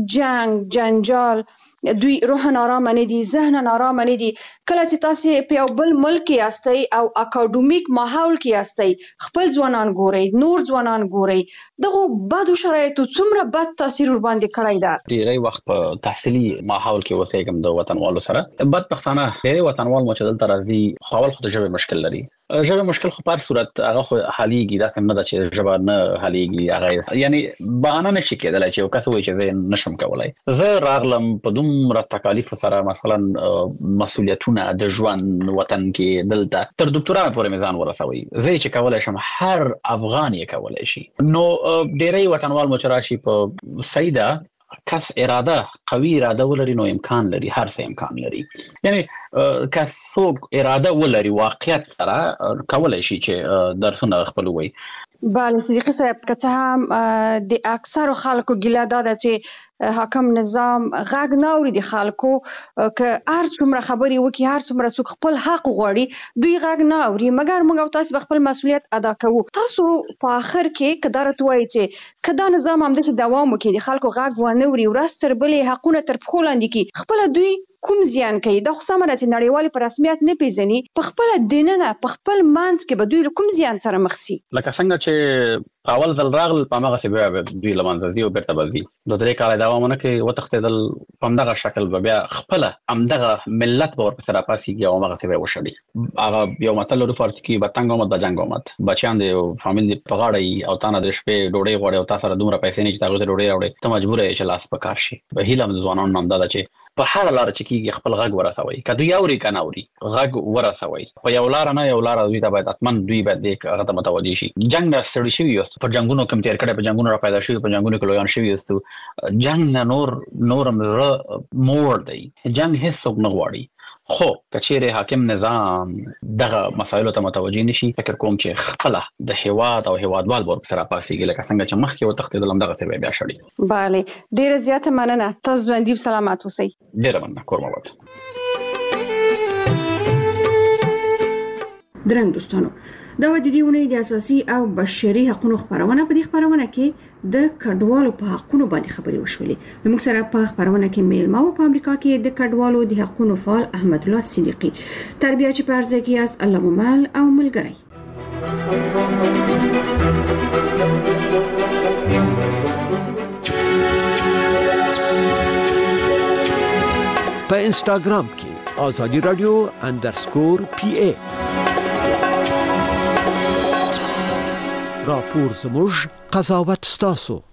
جنگ جنجال دوی روحن آرام نه دي ذهن آرام نه دي کله چې تاسو په یو بل ملک کې یاستئ او اکاډمیک ماحول کې یاستئ خپل ځوانان ګورئ نور ځوانان ګورئ دغه بدو شرایطو څومره بد تاثیر ور باندې کړی دا ډیری وخت په تحصیلي ماحول کې وسېګم د وطنوالو سره بدبختانه ډیری وطنوال مو چې دلته راځي خپل خود ژبه مشکل لري ژبه مشکل خو په صورت هغه خو حاليږي دا سم نه ده چې ژبه نه حاليږي هغه یعنی بهانه نشي کېدلای چې یو کس وایي چې زه نشم کولای زه راغلم په دومره تکالیف سره مثلا مسولیتونه د ژوند وطن کې دلته تر ډاکټرا پورې میزان ورسوي زه چې کولای شم هر افغان یې کولای شي نو ډېری وطنوال مچراشي په سیدا کس اراده قوي اراده ولري نو امکان لري هر څه امکان لري یعنی کس څوک اراده ولري واقعیت سره کولای شي چې درسونه خپلوي. بله صدیقه صاحب که څه هم د اکثرو خلکو ګیله دا ده چې حاکم نظام غږ نه اوري د خلکو که هر څومره خبرې وکړي هر څومره څوک خپل حق غواړي دوی غږ نه اوري مګر موږ تاسو خپل مسؤلیت ادا کوو تاسو په اخر کې قدرت وایي چې کدا نظام هم د دوام وکړي د خلکو غږ ونه اوري ورستر بلې حقونه تر پخو لاندې کی خپل دوی کوم زیان کوي دا خو سمره چې نړیوال په رسمیت نه پیژني په خپل دیننه په خپل مانځ کې به دوی کوم زیان سره مخ شي لکه څنګه چې اول ځل راغل په هغه سی به دوی لمانځي دی او بیرته بځي د درې کال دوامونه کې وتختیدل په دغه شکل به بیا خپل امدغه ملت به ورپسې راپاسيږي او هغه سی به وشړي هغه یو متل ورو فرض کی بتنګ اومد بجنګ اومد بچیان دی فامیل دی په غاړه او تانه د شپې ډوډۍ غوړي او تاسو سره دومره پیسې نه چې تاسو ډوډۍ راوړي ته مجبور یې چې لاس په کار شي به هیله د ځوانانو نام دا چې په هر لار چې کیږي خپل غږ ورسوي کدو یوري کنه اوري غږ ورسوي په یو لار نه یو لار دوی ته باید اتمن دوی باید د هغه ته متوجي شي جنگ نه ستړي شي یو په جنگونو کې تیر کړي په جنگونو را پیدا شي په جنگونو کې لویان شي یو جنگ نه نور نورم مور دی جنگ هیڅ څوک نه غواړي خو کچېره حاکم نظام دغه مسایلو ته متوجي نشي فکر کوم چې خپل د هیواد او هیوادوال ورک سره پاسيږي لکه څنګه چې مخکې و تختیدل هم دغه څه بیا شړي bale ډیره زیاته مننه تاسو ژوندۍ سلامات اوسئ ډیره مننه کورمواد درنګ دوستانو دا و د دې ونې د اساسي او بشري حقوقو خبرونه په دې خبرونه کې د کډوالو په حقوقو باندې خبرې وشولې نو موږ سره په خبرونه کې میلمه او په امریکا کې د کډوالو د حقوقو فعال احمد الله صدیقي تربیه چې پرځه کې است الله ممل او ملګری په انستګرام کې آزادی رادیو انډرسکور پی ای راپور زموږ قضاوت ستاسو